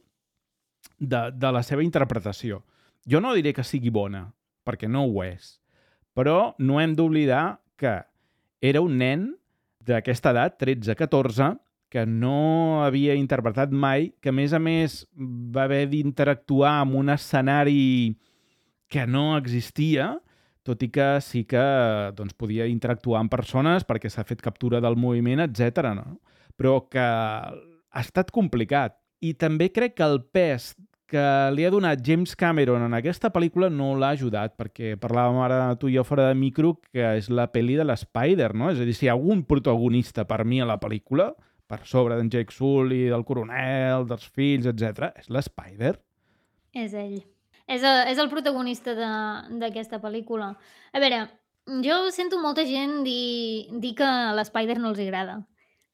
de la seva interpretació. Jo no diré que sigui bona, perquè no ho és. Però no hem d'oblidar que era un nen d'aquesta edat, 13-14, que no havia interpretat mai, que a més va haver d'interactuar amb un escenari que no existia, tot i que sí que doncs, podia interactuar amb persones perquè s'ha fet captura del moviment, etc. No? Però que ha estat complicat. I també crec que el pes que li ha donat James Cameron en aquesta pel·lícula no l'ha ajudat, perquè parlàvem ara tu i jo fora de micro que és la pel·li de l'Spider, no? És a dir, si hi ha algun protagonista per mi a la pel·lícula, per sobre d'en Jake Sully, del coronel, dels fills, etc., és l'Spider. És ell. És el protagonista d'aquesta pel·lícula. A veure, jo sento molta gent dir que l'Spider no els agrada.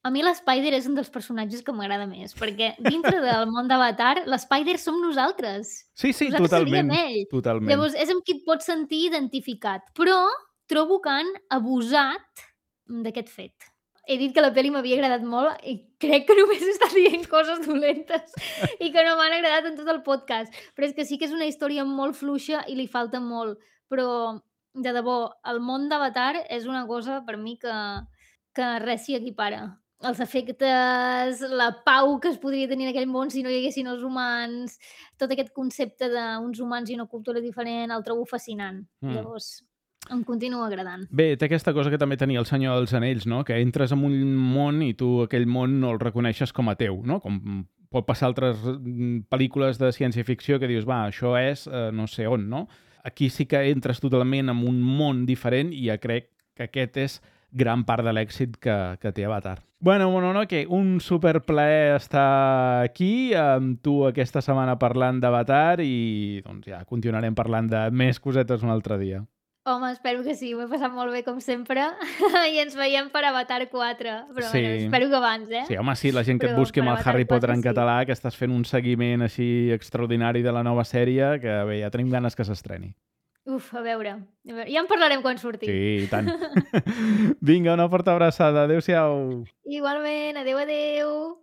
A mi l'Spider és un dels personatges que m'agrada més, perquè dintre del món d'Avatar, l'Spider som nosaltres. Sí, Nosaltres totalment. seríem ell. Totalment. Llavors, és amb qui et pots sentir identificat. Però trobo que han abusat d'aquest fet. He dit que la pel·li m'havia agradat molt i crec que només he estat dient coses dolentes i que no m'han agradat en tot el podcast. Però és que sí que és una història molt fluixa i li falta molt. Però, de debò, el món d'Avatar és una cosa per mi que res s'hi equipara. Els efectes, la pau que es podria tenir en aquell món si no hi haguessin els humans, tot aquest concepte d'uns humans i una cultura diferent, el trobo fascinant. Llavors, em continua agradant. Bé, té aquesta cosa que també tenia el Senyor dels Anells, no? Que entres en un món i tu aquell món no el reconeixes com a teu, no? Com pot passar altres pel·lícules de ciència-ficció que dius, va, això és no sé on, no? Aquí sí que entres totalment en un món diferent i ja crec que aquest és gran part de l'èxit que té Avatar. Bueno, que un superplaer estar aquí amb tu aquesta setmana parlant d'Avatar i doncs ja continuarem parlant de més cosetes un altre dia. Home, espero que sí, m'he passat molt bé com sempre i ens veiem per Avatar 4, però Sí. bueno, espero que abans, Sí, home, sí, la gent que et Però busqui amb per el Avatar Harry Potter 4 en sí. català, que estàs fent un seguiment així extraordinari de la nova sèrie, que bé, ja tenim ganes que s'estreni. Uf, a veure, ja en parlarem quan surti. Sí, i tant. Vinga, una forta abraçada. Adéu-siau. Igualment, adeu.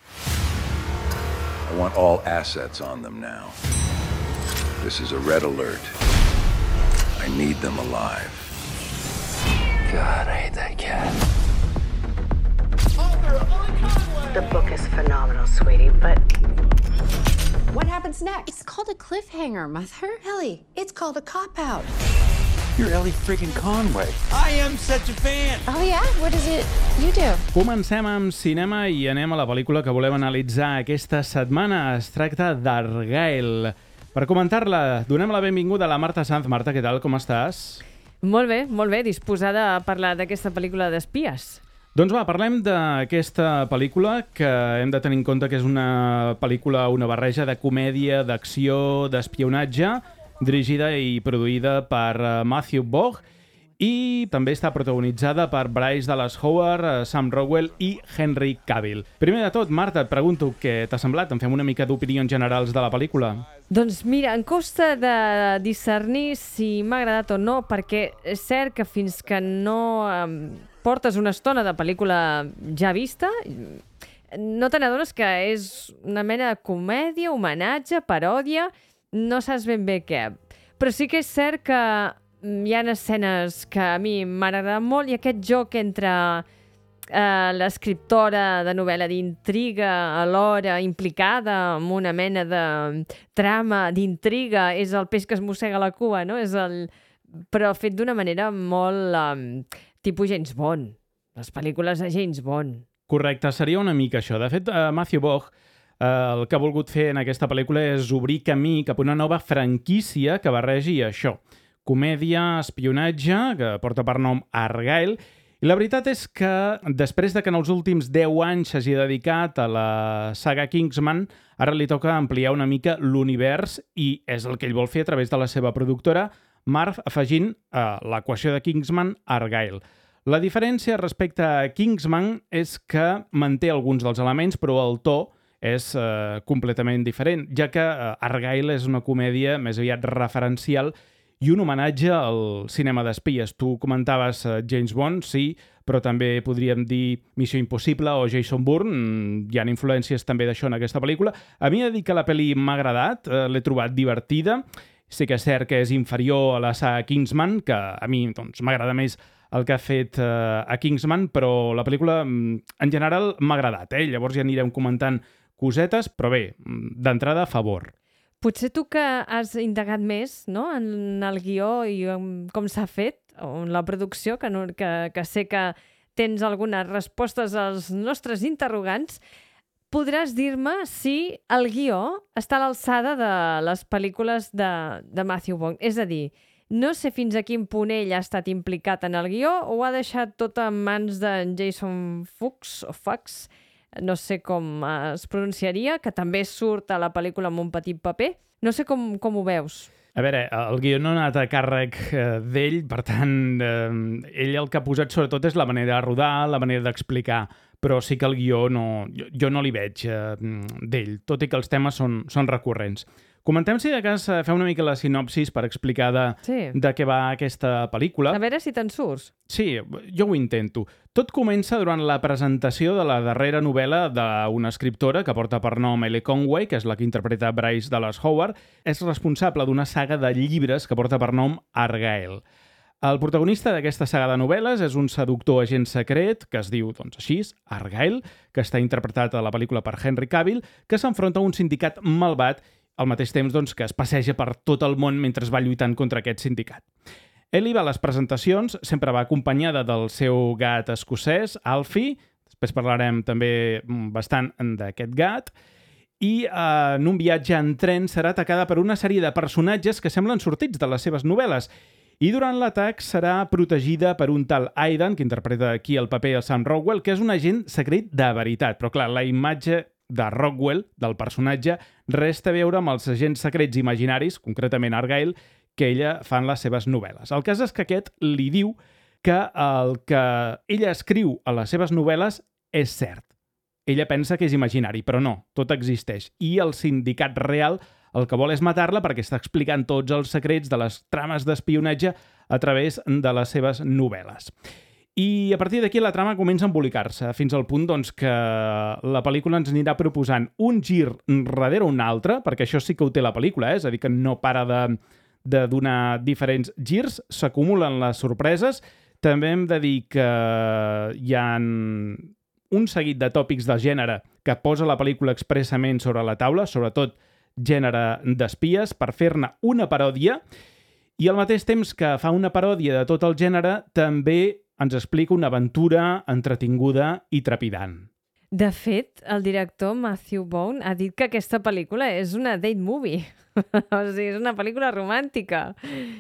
I want all assets on them now. This is a red alert. I need them alive. God, I hate that cat. The book is phenomenal, sweetie, but What happens next? it's called a cliffhanger, Mother. Ellie, it's called a cop-out. You're Ellie freaking Conway. I am such a fan. Oh, yeah? What is it you do? Comencem amb cinema i anem a la pel·lícula que volem analitzar aquesta setmana. Es tracta d'Argylle. Per comentar-la, donem la benvinguda a la Marta Sanz. Marta, què tal? Com estàs? Molt bé, disposada a parlar d'aquesta pel·lícula d'espies. Doncs va, parlem d'aquesta pel·lícula que hem de tenir en compte que és una pel·lícula, una barreja de comèdia, d'acció, d'espionatge, dirigida i produïda per Matthew Vaughn i també està protagonitzada per Bryce Dallas Howard, Sam Rockwell i Henry Cavill. Primer de tot, Marta, et pregunto què t'ha semblat? En fem una mica d'opinions generals de la pel·lícula. Doncs mira, em costa de discernir si m'ha agradat o no, perquè és cert que fins que no portes una estona de pel·lícula ja vista, no te n'adones que és una mena de comèdia, homenatge, paròdia, no saps ben bé què. Però sí que és cert que hi ha escenes que a mi m'han agradat molt i aquest joc entre l'escriptora de novel·la d'intriga alhora implicada en una mena de trama d'intriga és el peix que es mossega la cua, no? Però fet d'una manera molt tipus James Bond, les pel·lícules de James Bond. Correcte, seria una mica això. De fet, Matthew Vaughn el que ha volgut fer en aquesta pel·lícula és obrir camí cap a una nova franquícia que barregi això. Comèdia, espionatge, que porta per nom Argylle. I la veritat és que després de que en els últims 10 anys s'hagi dedicat a la saga Kingsman, ara li toca ampliar una mica l'univers i és el que ell vol fer a través de la seva productora, Marv, afegint a l'equació de Kingsman Argylle. La diferència respecte a Kingsman és que manté alguns dels elements, però el to és completament diferent, ja que Argylle és una comèdia més aviat referencial i un homenatge al cinema d'espies. Tu comentaves James Bond, sí, però també podríem dir Missió Impossible o Jason Bourne. Hi ha influències també d'això en aquesta pel·lícula. A mi he de dir que la pel·li m'ha agradat, l'he trobat divertida. Sí que és cert que és inferior a la saga Kingsman, que a mi doncs, m'agrada més el que ha fet a Kingsman, però la pel·lícula en general m'ha agradat. Llavors ja anirem comentant cosetes, però bé, d'entrada a favor. Potser tu que has indagat més, no?, en el guió i com s'ha fet, o en la producció, que sé que tens algunes respostes als nostres interrogants, podràs dir-me si el guió està a l'alçada de les pel·lícules de Matthew Vaughn. És a dir, no sé fins a quin punt ell ha estat implicat en el guió o ha deixat tot en mans de Jason Fuchs, no sé com es pronunciaria, que també surt a la pel·lícula amb un petit paper. No sé com ho veus. A veure, el guió no ha anat a càrrec d'ell, per tant, ell el que ha posat sobretot és la manera de rodar, la manera d'explicar però sí que el guió jo no li veig d'ell, tot i que els temes són recurrents. Comentem, si de cas, fer una mica la sinopsis per explicar de què va aquesta pel·lícula. A veure si te'n surts. Sí, jo ho intento. Tot comença durant la presentació de la darrera novel·la d'una escriptora que porta per nom Ellie Conway, que és la que interpreta Bryce Dallas Howard. És responsable d'una saga de llibres que porta per nom Argyle. El protagonista d'aquesta saga de novel·les és un seductor agent secret, que es diu, doncs així, Argyle, que està interpretat a la pel·lícula per Henry Cavill, que s'enfronta a un sindicat malvat al mateix temps doncs, que es passeja per tot el món mentre va lluitant contra aquest sindicat. Ellie va a les presentacions, sempre va acompanyada del seu gat escocès, Alfie, després parlarem també bastant d'aquest gat, i en un viatge en tren serà atacada per una sèrie de personatges que semblen sortits de les seves novel·les, i durant l'atac serà protegida per un tal Aidan, que interpreta aquí el paper de Sam Rockwell, que és un agent secret de veritat, però clar, la imatge de Rockwell, del personatge, res té a veure amb els agents secrets imaginaris, concretament Argyle, que ella fa en les seves novel·les. El cas és que aquest li diu que el que ella escriu a les seves novel·les és cert. Ella pensa que és imaginari, però no, tot existeix. I el sindicat real el que vol és matar-la perquè està explicant tots els secrets de les trames d'espionatge a través de les seves novel·les. I a partir d'aquí la trama comença a embolicar-se, fins al punt doncs, que la pel·lícula ens anirà proposant un gir darrere un altre, perquè això sí que ho té la pel·lícula, és a dir, que no para de donar diferents girs, s'acumulen les sorpreses. També hem de dir que hi ha un seguit de tòpics de gènere que posa la pel·lícula expressament sobre la taula, sobretot gènere d'espies, per fer-ne una paròdia, i al mateix temps que fa una paròdia de tot el gènere, també ens explica una aventura entretinguda i trepidant. De fet, el director Matthew Vaughn ha dit que aquesta pel·lícula és una date movie. O sigui, és una pel·lícula romàntica.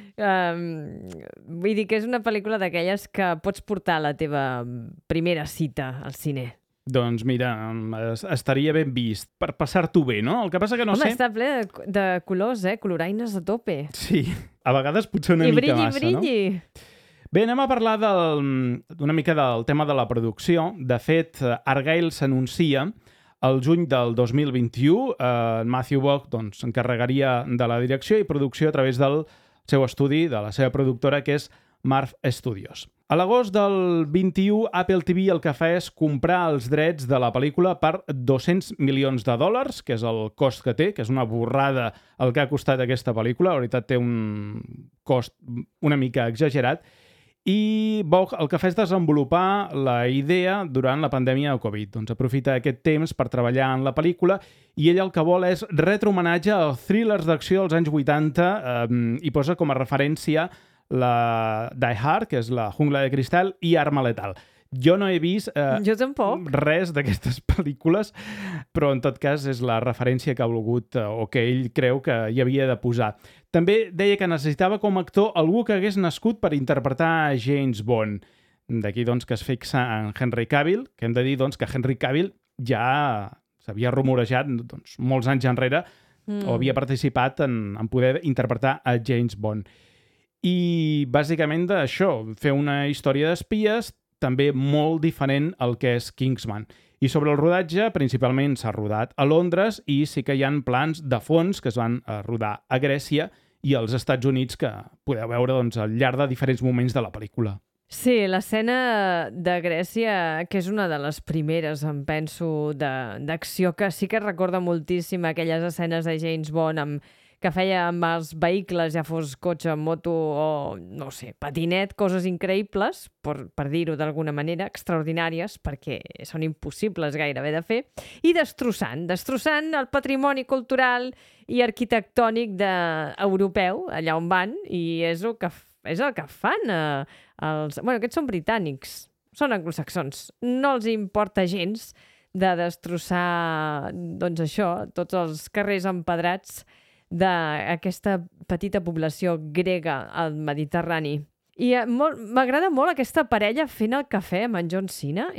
Vull dir que és una pel·lícula d'aquelles que pots portar a la teva primera cita al cine. Doncs mira, estaria ben vist per passar-t'ho bé, no? El que passa que no sé... Home, està ple de colors, coloraines a tope. Sí, a vegades potser una mica massa, no? I brilli. Bé, anem a parlar una mica del tema de la producció. De fet, Argyle s'anuncia el juny del 2021. Matthew Vaughn s'encarregaria de la direcció i producció a través del seu estudi, de la seva productora, que és Marv Studios. A l'agost del 21, Apple TV el que fa és comprar els drets de la pel·lícula per $200 milions, que és el cost que té, que és una borrada el que ha costat aquesta pel·lícula. La veritat, té un cost una mica exagerat. I Vaughn el que fa és desenvolupar la idea durant la pandèmia de Covid. Doncs aprofita aquest temps per treballar en la pel·lícula i ell el que vol és retre homenatge als thrillers d'acció dels anys 80 i posa com a referència la Die Hard, que és la Jungla de Cristal, i Arma Letal. Jo no he vist jo tampoc res d'aquestes pel·lícules, però en tot cas és la referència que ha volgut o que ell creu que hi havia de posar. També deia que necessitava com a actor algú que hagués nascut per interpretar James Bond. D'aquí doncs, que es fixa en Henry Cavill, que hem de dir doncs, que Henry Cavill ja s'havia rumorejat doncs, molts anys enrere o havia participat en poder interpretar a James Bond. I bàsicament d'això, fer una història d'espies també molt diferent al que és Kingsman. I sobre el rodatge, principalment s'ha rodat a Londres i sí que hi ha plans de fons que es van rodar a Grècia i als Estats Units que podeu veure doncs, al llarg de diferents moments de la pel·lícula. Sí, l'escena de Grècia, que és una de les primeres, em penso, d'acció, que sí que recorda moltíssim aquelles escenes de James Bond que feia amb els vehicles, ja fos cotxe, moto o, no sé, patinet, coses increïbles, per dir-ho d'alguna manera, extraordinàries, perquè són impossibles gairebé de fer, i destrossant el patrimoni cultural i arquitectònic europeu, allà on van, i és el que fan els... Bueno, aquests són britànics, són anglosaxons, no els importa gens de destrossar, doncs això, tots els carrers empedrats d'aquesta petita població grega al Mediterrani. I m'agrada molt aquesta parella fent el cafè amb en John Cena.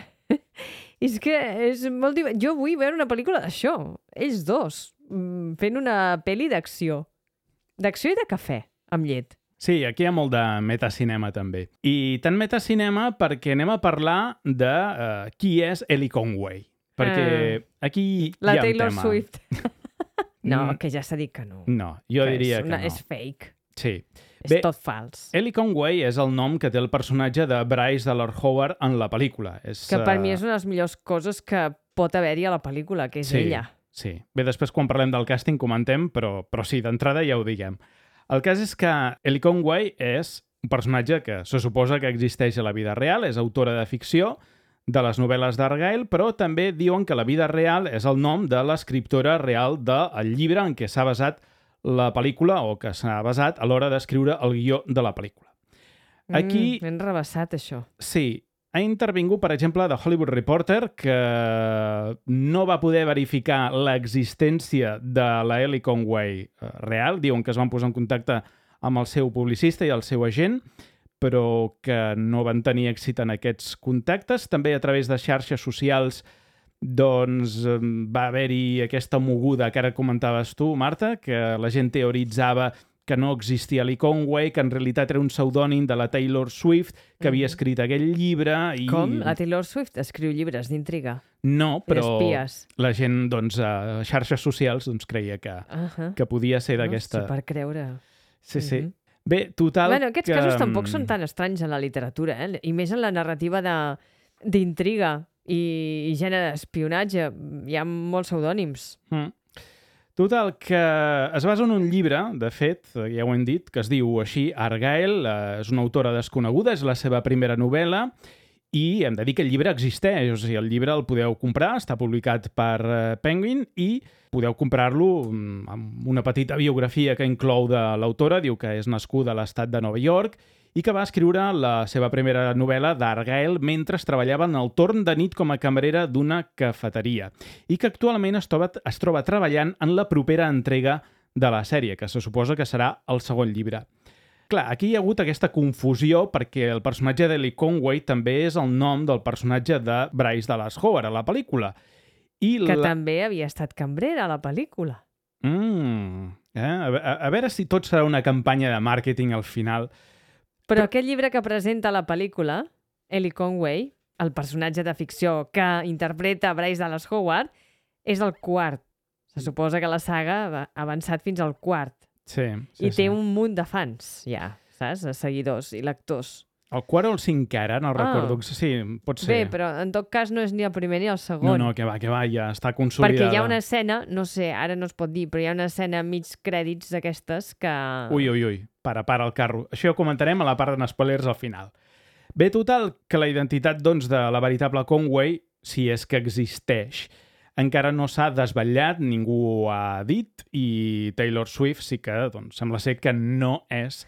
És que és molt divertit. Jo vull veure una pel·lícula d'això. Ells dos fent una pel·li d'acció. D'acció i de cafè amb llet. Sí, aquí hi ha molt de metacinema, també. I tant metacinema perquè anem a parlar de qui és Ellie Conway. Perquè aquí hi ha La un Taylor tema. Swift. No, que ja s'ha dit que no. No, jo diria que no. És fake. Sí. És tot fals. Ellie Conway és el nom que té el personatge de Bryce Dallas Howard en la pel·lícula. Que per mi és una de les millors coses que pot haver-hi a la pel·lícula, que és ella. Sí. Bé, després quan parlem del càsting comentem, però sí, d'entrada ja ho diguem. El cas és que Ellie Conway és un personatge que se suposa que existeix a la vida real, és autora de ficció de les novel·les d'Argyle, però també diuen que la vida real és el nom de l'escriptora real del llibre en què s'ha basat la pel·lícula o que s'ha basat a l'hora d'escriure el guió de la pel·lícula. Aquí... Ben rebassat, això. Sí. Ha intervingut, per exemple, The Hollywood Reporter, que no va poder verificar l'existència de la Ellie Conway real. Diuen que es van posar en contacte amb el seu publicista i el seu agent, però que no van tenir èxit en aquests contactes. També a través de xarxes socials doncs va haver-hi aquesta moguda que ara comentaves tu, Marta, que la gent teoritzava que no existia Ellie Conway, que en realitat era un pseudònim de la Taylor Swift, que havia escrit aquell llibre. I... Com? La Taylor Swift escriu llibres d'intriga? No, però espies. La gent, doncs, a xarxes socials doncs, creia que podia ser d'aquesta... No, per creure. Sí, sí. Bé, total... Bueno, aquests casos tampoc són tan estranys en la literatura, i més en la narrativa d'intriga i gènere d'espionatge. Hi ha molts pseudònims. Total, que es basa en un llibre, de fet, ja ho hem dit, que es diu així, Argyle, és una autora desconeguda, és la seva primera novel·la, i hem de dir que el llibre existeix, o sigui, el llibre el podeu comprar, està publicat per Penguin, i podeu comprar-lo amb una petita biografia que inclou de l'autora, diu que és nascuda a l'estat de Nova York, i que va escriure la seva primera novel·la d'Argyle mentre treballava en el torn de nit com a camarera d'una cafeteria i que actualment es troba treballant en la propera entrega de la sèrie, que se suposa que serà el segon llibre. Clar, aquí hi ha hagut aquesta confusió perquè el personatge d'Ellie Conway també és el nom del personatge de Bryce Dallas Howard a la pel·lícula. Que també havia estat cambrera a la pel·lícula. A veure si tot serà una campanya de màrqueting al final. Però aquest llibre que presenta la pel·lícula, Ellie Conway, el personatge de ficció que interpreta Bryce Dallas Howard, és el quart. Se suposa que la saga ha avançat fins al quart. Sí. I té un munt de fans, ja, saps? Seguidors i lectors. El quart o el cinquè, ara, no recordo. Sí, pot ser. Bé, però en tot cas no és ni el primer ni el segon. No, que va, ja està consolidada. Perquè hi ha una escena, no sé, ara no es pot dir, però hi ha una escena mig crèdits d'aquestes que... Ui, para el carro. Això ho comentarem a la part de spoilers al final. Bé, total, que la identitat, doncs, de la veritable Conway, si és que existeix, encara no s'ha desvetllat, ningú ho ha dit, i Taylor Swift sí que, doncs, sembla ser que no és...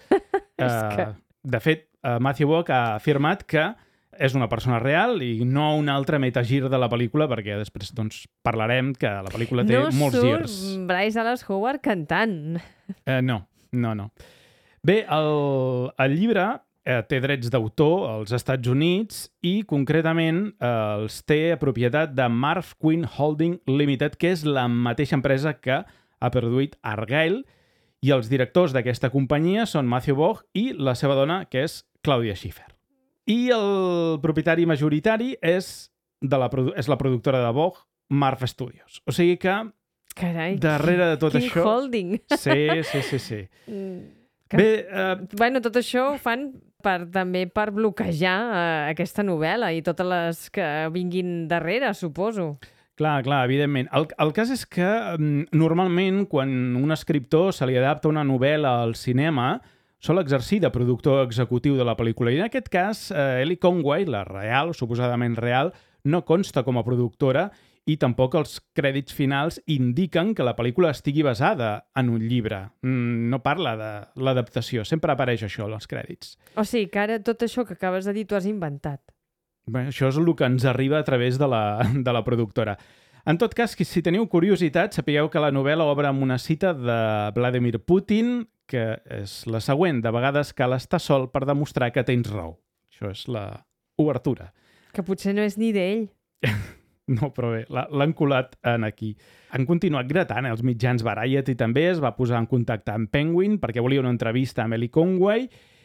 De fet, Matthew Vaughn ha afirmat que és una persona real i no un altre metagir de la pel·lícula, perquè després doncs, parlarem que la pel·lícula té molts girs. No surt Bryce Dallas Howard cantant. No. Bé, el llibre té drets d'autor als Estats Units i concretament els té a propietat de Marv Quinn Holding Limited, que és la mateixa empresa que ha produït Argyle, i els directors d'aquesta companyia són Matthew Vaughn i la seva dona, que és Claudia Schiffer. I el propietari majoritari és la productora de Vaughn, Marv Studios. O sigui que, carai, darrere de tot quin això... holding! Sí. Bé, bueno, tot això ho fan també per bloquejar aquesta novel·la i totes les que vinguin darrere, suposo. Clar, evidentment. El cas és que normalment quan un escriptor se li adapta una novel·la al cinema sol exercir de productor executiu de la pel·lícula. I en aquest cas, Ellie Conway, la real, suposadament real, no consta com a productora i tampoc els crèdits finals indiquen que la pel·lícula estigui basada en un llibre. No parla de l'adaptació, sempre apareix això als crèdits. O sigui que ara tot això que acabes de dir t'ho has inventat. Bé, això és el que ens arriba a través de la productora. En tot cas, si teniu curiositat, sapigueu que la novel·la obre amb una cita de Vladimir Putin, que és la següent: de vegades cal estar sol per demostrar que tens raó. Això és la obertura. Que potser no és ni d'ell. No, però bé, l'han colat en aquí. Han continuat gratant els mitjans Variety també, es va posar en contacte amb Penguin perquè volia una entrevista amb Ellie Conway.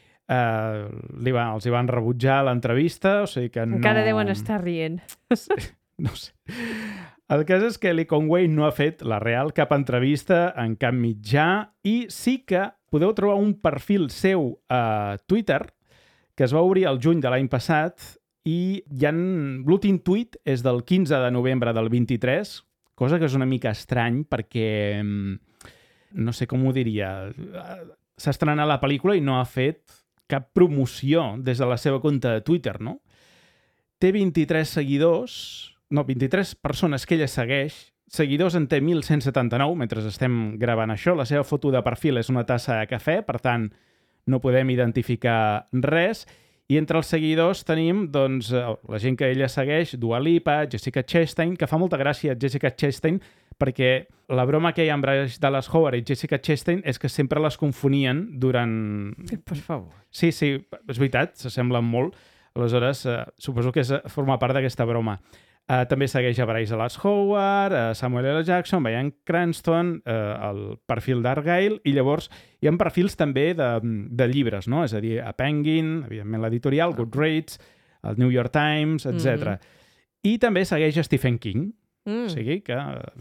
Els hi van rebutjar l'entrevista, o sigui que no... Encara deuen estar rient. No sé. El cas és que Ellie Conway no ha fet la real cap entrevista en cap mitjà i sí que podeu trobar un perfil seu a Twitter que es va obrir el juny de l'any passat i l'últim tuit és del 15 de novembre del 23, cosa que és una mica estrany perquè, no sé com ho diria, s'ha estrenat la pel·lícula i no ha fet cap promoció des de la seva compte de Twitter, no? Té 23 seguidors, no, 23 persones que ella segueix, seguidors en té 1.179 mentre estem gravant això, la seva foto de perfil és una tassa de cafè, per tant no podem identificar res. I entre els seguidors tenim doncs, la gent que ella segueix, Dua Lipa, Jessica Chastain, que fa molta gràcia Jessica Chastain perquè la broma que hi ha amb Bryce Dallas Howard i Jessica Chastain és que sempre les confonien durant... Per favor. Sí, és veritat, s'assemblen molt. Aleshores, suposo que forma part d'aquesta broma. També segueix a Bryce Dallas Howard, a Samuel L. Jackson, Bryan Cranston, el perfil d'Argyle, i llavors hi ha perfils també de llibres, no? És a dir, a Penguin, evidentment l'editorial, Goodreads, el New York Times, etc. I també segueix a Stephen King, o sigui que...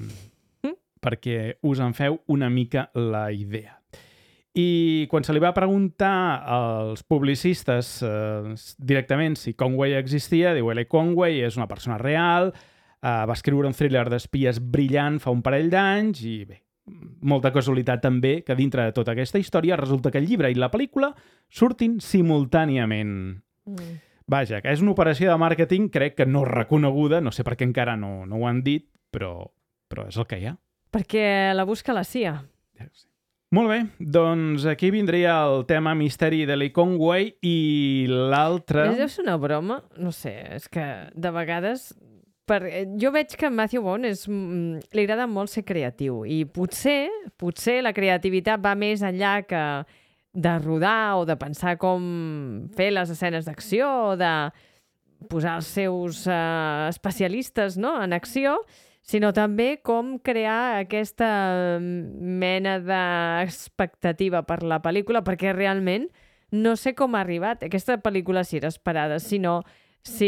perquè us en feu una mica la idea. I quan se li va preguntar als publicistes directament si Conway existia, diu Ellie Conway és una persona real, va escriure un thriller d'espies brillant fa un parell d'anys i bé, molta casualitat també que dintre de tota aquesta història resulta que el llibre i la pel·lícula surtin simultàniament. Vaja, que és una operació de màrqueting crec que no reconeguda, no sé per què encara no ho han dit, però és el que hi ha. Perquè la busca la CIA. Sí. Molt bé, doncs aquí vindria el tema misteri d'Ellie Conway i l'altre... Deu ser una broma? No sé, és que de vegades... Jo veig que Matthew Vaughn li agrada molt ser creatiu i potser la creativitat va més enllà que de rodar o de pensar com fer les escenes d'acció o de posar els seus especialistes, no?, en acció, sinó també com crear aquesta mena d'expectativa per la pel·lícula, perquè realment no sé com ha arribat. Aquesta pel·lícula si era esperada, sinó si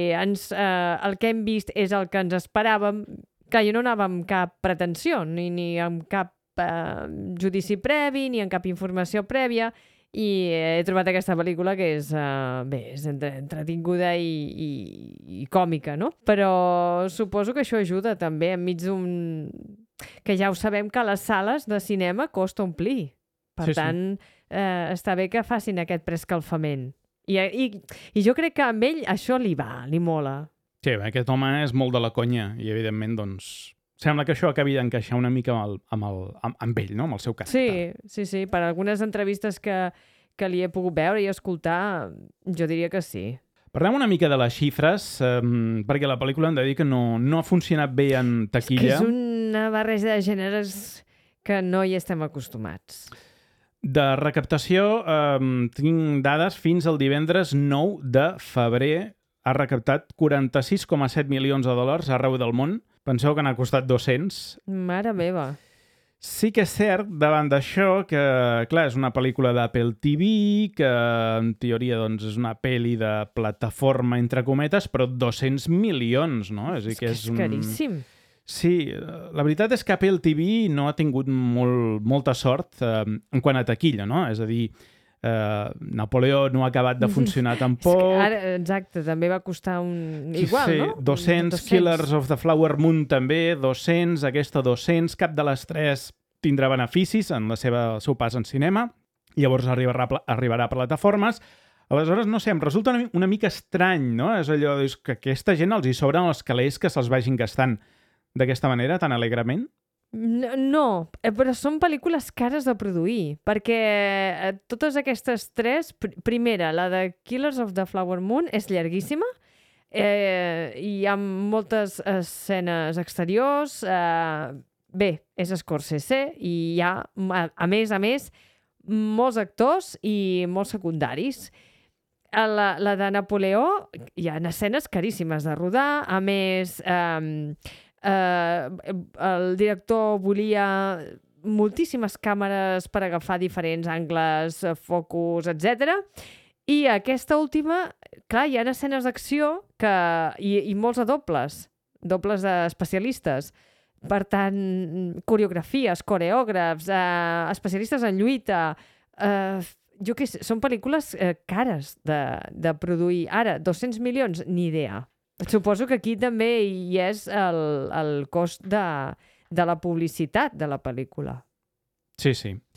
el que hem vist és el que ens esperàvem, que jo no anava amb cap pretensió, ni amb cap judici previ, ni amb cap informació prèvia, i he trobat aquesta pel·lícula que és entretinguda i còmica, no? Però suposo que això ajuda també enmig d'un... que ja ho sabem que les sales de cinema costa omplir. Per tant, està bé que facin aquest preescalfament. I jo crec que amb ell això li mola. Sí, aquest home és molt de la conya i evidentment, doncs, sembla que això acabi d'encaixar una mica amb ell, no?, amb el seu caràcter. Sí. Per algunes entrevistes que li he pogut veure i escoltar, jo diria que sí. Parlem una mica de les xifres, perquè la pel·lícula hem de dir que no ha funcionat bé en taquilla. És una barreja de gèneres que no hi estem acostumats. De recaptació, tinc dades fins al divendres 9 de febrer. Ha recaptat 46,7 milions de dòlars arreu del món. Penseu que n'ha costat 200. Mare meva. Sí que és cert, davant d'això, que, clar, és una pel·lícula d'Apple TV, que en teoria doncs, és una pel·li de plataforma, entre cometes, però 200 milions, no? És que és caríssim. Sí, la veritat és que Apple TV no ha tingut molta sort en quant a taquilla, no? És a dir, Napoleó no ha acabat de funcionar tampoc. Exacte, també va costar igual, sí, no? 200, Killers of the Flower Moon també, 200, aquesta 200, cap de les tres tindrà beneficis en el seu pas en cinema, llavors arribarà a plataformes. Aleshores, no sé, em resulta una mica estrany, no? És allò que aquesta gent els hi sobren els calés que se'ls vagin gastant d'aquesta manera, tan alegrement. No, però són pel·lícules cares de produir, perquè totes aquestes tres, primera, la de Killers of the Flower Moon és llarguíssima, hi ha moltes escenes exteriors, bé, és Scorsese i hi ha, a més, molts actors i molts secundaris. La de Napoleó, hi ha escenes caríssimes de rodar. A més, el director volia moltíssimes càmeres per agafar diferents angles, focus, etc. I aquesta última, clar, hi ha escenes d'acció i molts de dobles d'especialistes. Per tant, coreografies, coreògrafs, especialistes en lluita, jo què sé, són pel·lícules cares de produir. Ara, 200 milions, ni idea. Suposo que aquí també hi és el cost de la publicitat de la pel·lícula. Sí.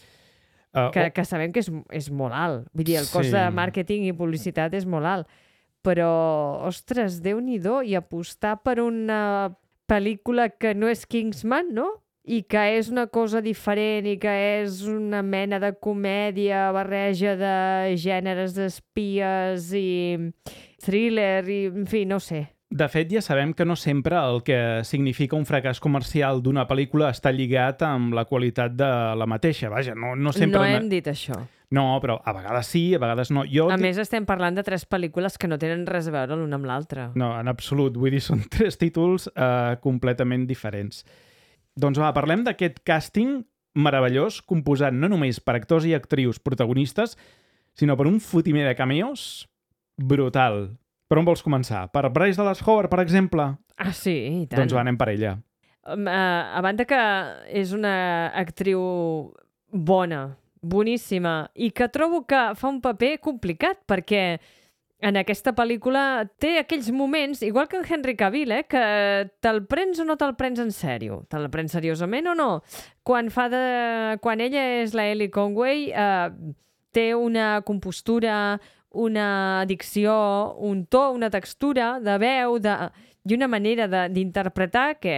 Que sabem que és molt alt. Vull dir, el cost de màrqueting i publicitat és molt alt. Però, ostres, Déu-n'hi-do, i apostar per una pel·lícula que no és Kingsman, no? I que és una cosa diferent i que és una mena de comèdia, barreja de gèneres d'espies i thriller i, en fi, no sé. De fet, ja sabem que no sempre el que significa un fracàs comercial d'una pel·lícula està lligat amb la qualitat de la mateixa. Vaja, no sempre... No hem dit això. No, però a vegades sí, a vegades no. A més, estem parlant de 3 pel·lícules que no tenen res a veure l'una amb l'altra. No, en absolut. Vull dir, són 3 títols completament diferents. Doncs va, parlem d'aquest càsting meravellós, composat no només per actors i actrius protagonistes, sinó per un fotimer de cameos brutal. Per on vols començar? Per Bryce Dallas Howard, per exemple? Ah, sí, i tant. Doncs va, anem per ella. A banda que és una actriu bona, boníssima, i que trobo que fa un paper complicat, perquè en aquesta pel·lícula té aquells moments, igual que en Henry Cavill, que te'l prens o no te'l prens en sèrio? Te'l prens seriosament o no? Quan ella és la Ellie Conway, té una compostura, una dicció, un to, una textura de veu i una manera d'interpretar que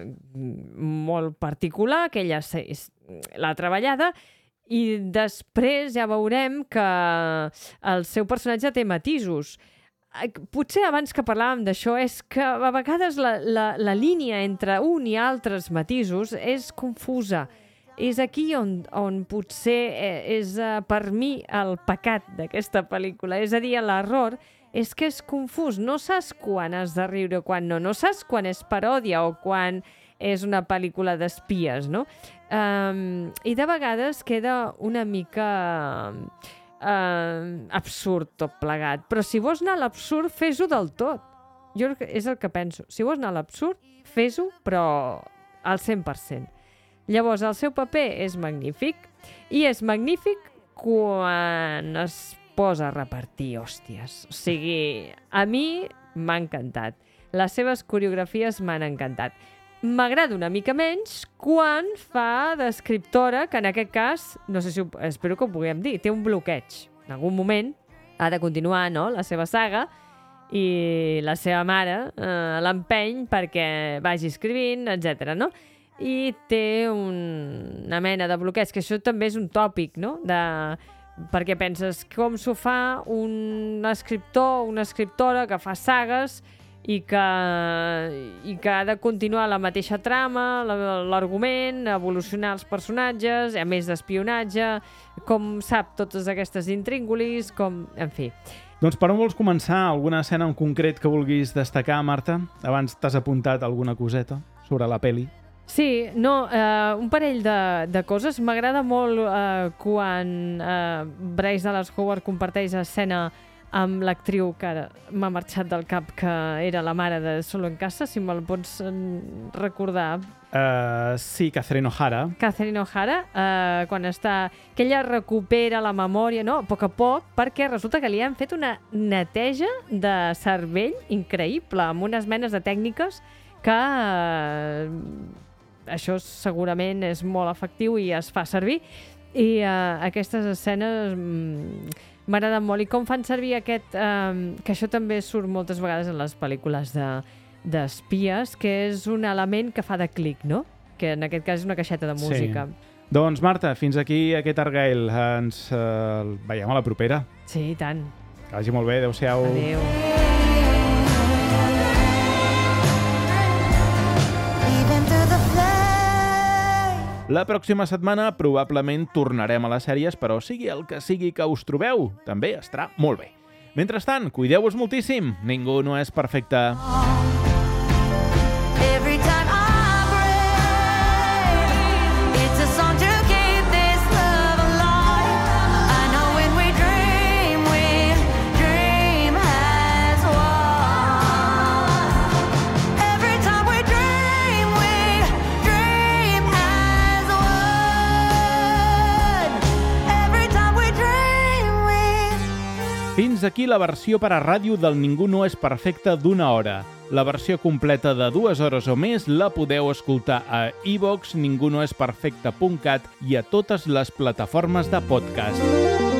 molt particular, que ella l'ha treballada, i després ja veurem que el seu personatge té matisos. Potser abans que parlàvem d'això és que a vegades la línia entre un i altres matisos és confusa. És aquí on potser és per mi el pecat d'aquesta pel·lícula. És a dir, l'error és que és confús. No saps quan has de riure o quan no. No saps quan és paròdia o quan és una pel·lícula d'espies, no? I de vegades queda una mica absurd tot plegat. Però si vols anar a l'absurd, fes-ho del tot. Jo és el que penso. Si vols anar a l'absurd, fes-ho, però al 100%. Llavors, el seu paper és magnífic, i és magnífic quan es posa a repartir hòsties. O sigui, a mi m'ha encantat. Les seves coreografies m'han encantat. M'agrada una mica menys quan fa d'escriptora, que en aquest cas, no sé si espero que ho puguem dir, té un bloqueig. En algun moment ha de continuar, no?, la seva saga, i la seva mare l'empeny perquè vagi escrivint, etc. no? I té una mena de bloqueig, que això també és un tòpic, no?, perquè penses com s'ho fa un escriptor o una escriptora que fa sagues i que ha de continuar la mateixa trama, l'argument, evolucionar els personatges, a més d'espionatge, com sap totes aquestes intríngulis, en fi. Doncs per on vols començar? Alguna escena en concret que vulguis destacar, Marta? Abans t'has apuntat alguna coseta sobre la peli. Sí, no, un parell de coses. M'agrada molt quan Bryce Dallas Howard comparteix escena amb l'actriu que ara m'ha marxat del cap, que era la mare de Solo en Casa, si me'l pots recordar. Sí, Catherine O'Hara. Catherine O'Hara, quan que ella recupera la memòria, no?, a poc, perquè resulta que li han fet una neteja de cervell increïble, amb unes menes de tècniques que això segurament és molt efectiu i es fa servir. I aquestes escenes m'agraden molt. I com fan servir que això també surt moltes vegades en les pel·lícules d'espies, que és un element que fa de clic, no? Que en aquest cas és una caixeta de música. Sí. Doncs Marta, fins aquí aquest Argyle. Ens veiem a la propera. Sí, i tant. Que vagi molt bé. Adéu-siau. Adéu. La pròxima setmana probablement tornarem a les sèries, però sigui el que sigui que us trobeu, també estarà molt bé. Mentrestant, cuideu-vos moltíssim. Ningú no és perfecte. Every time I break, it's a song to keep this love alive. I know when we dream as one. Every time we dream as one. Every time we dream. Fins aquí la versió per a ràdio del Ningú no és perfecte d'1 hora. La versió completa de 2 hores o més la podeu escoltar a iVoox, ningunoesperfecte.cat i a totes les plataformes de podcast.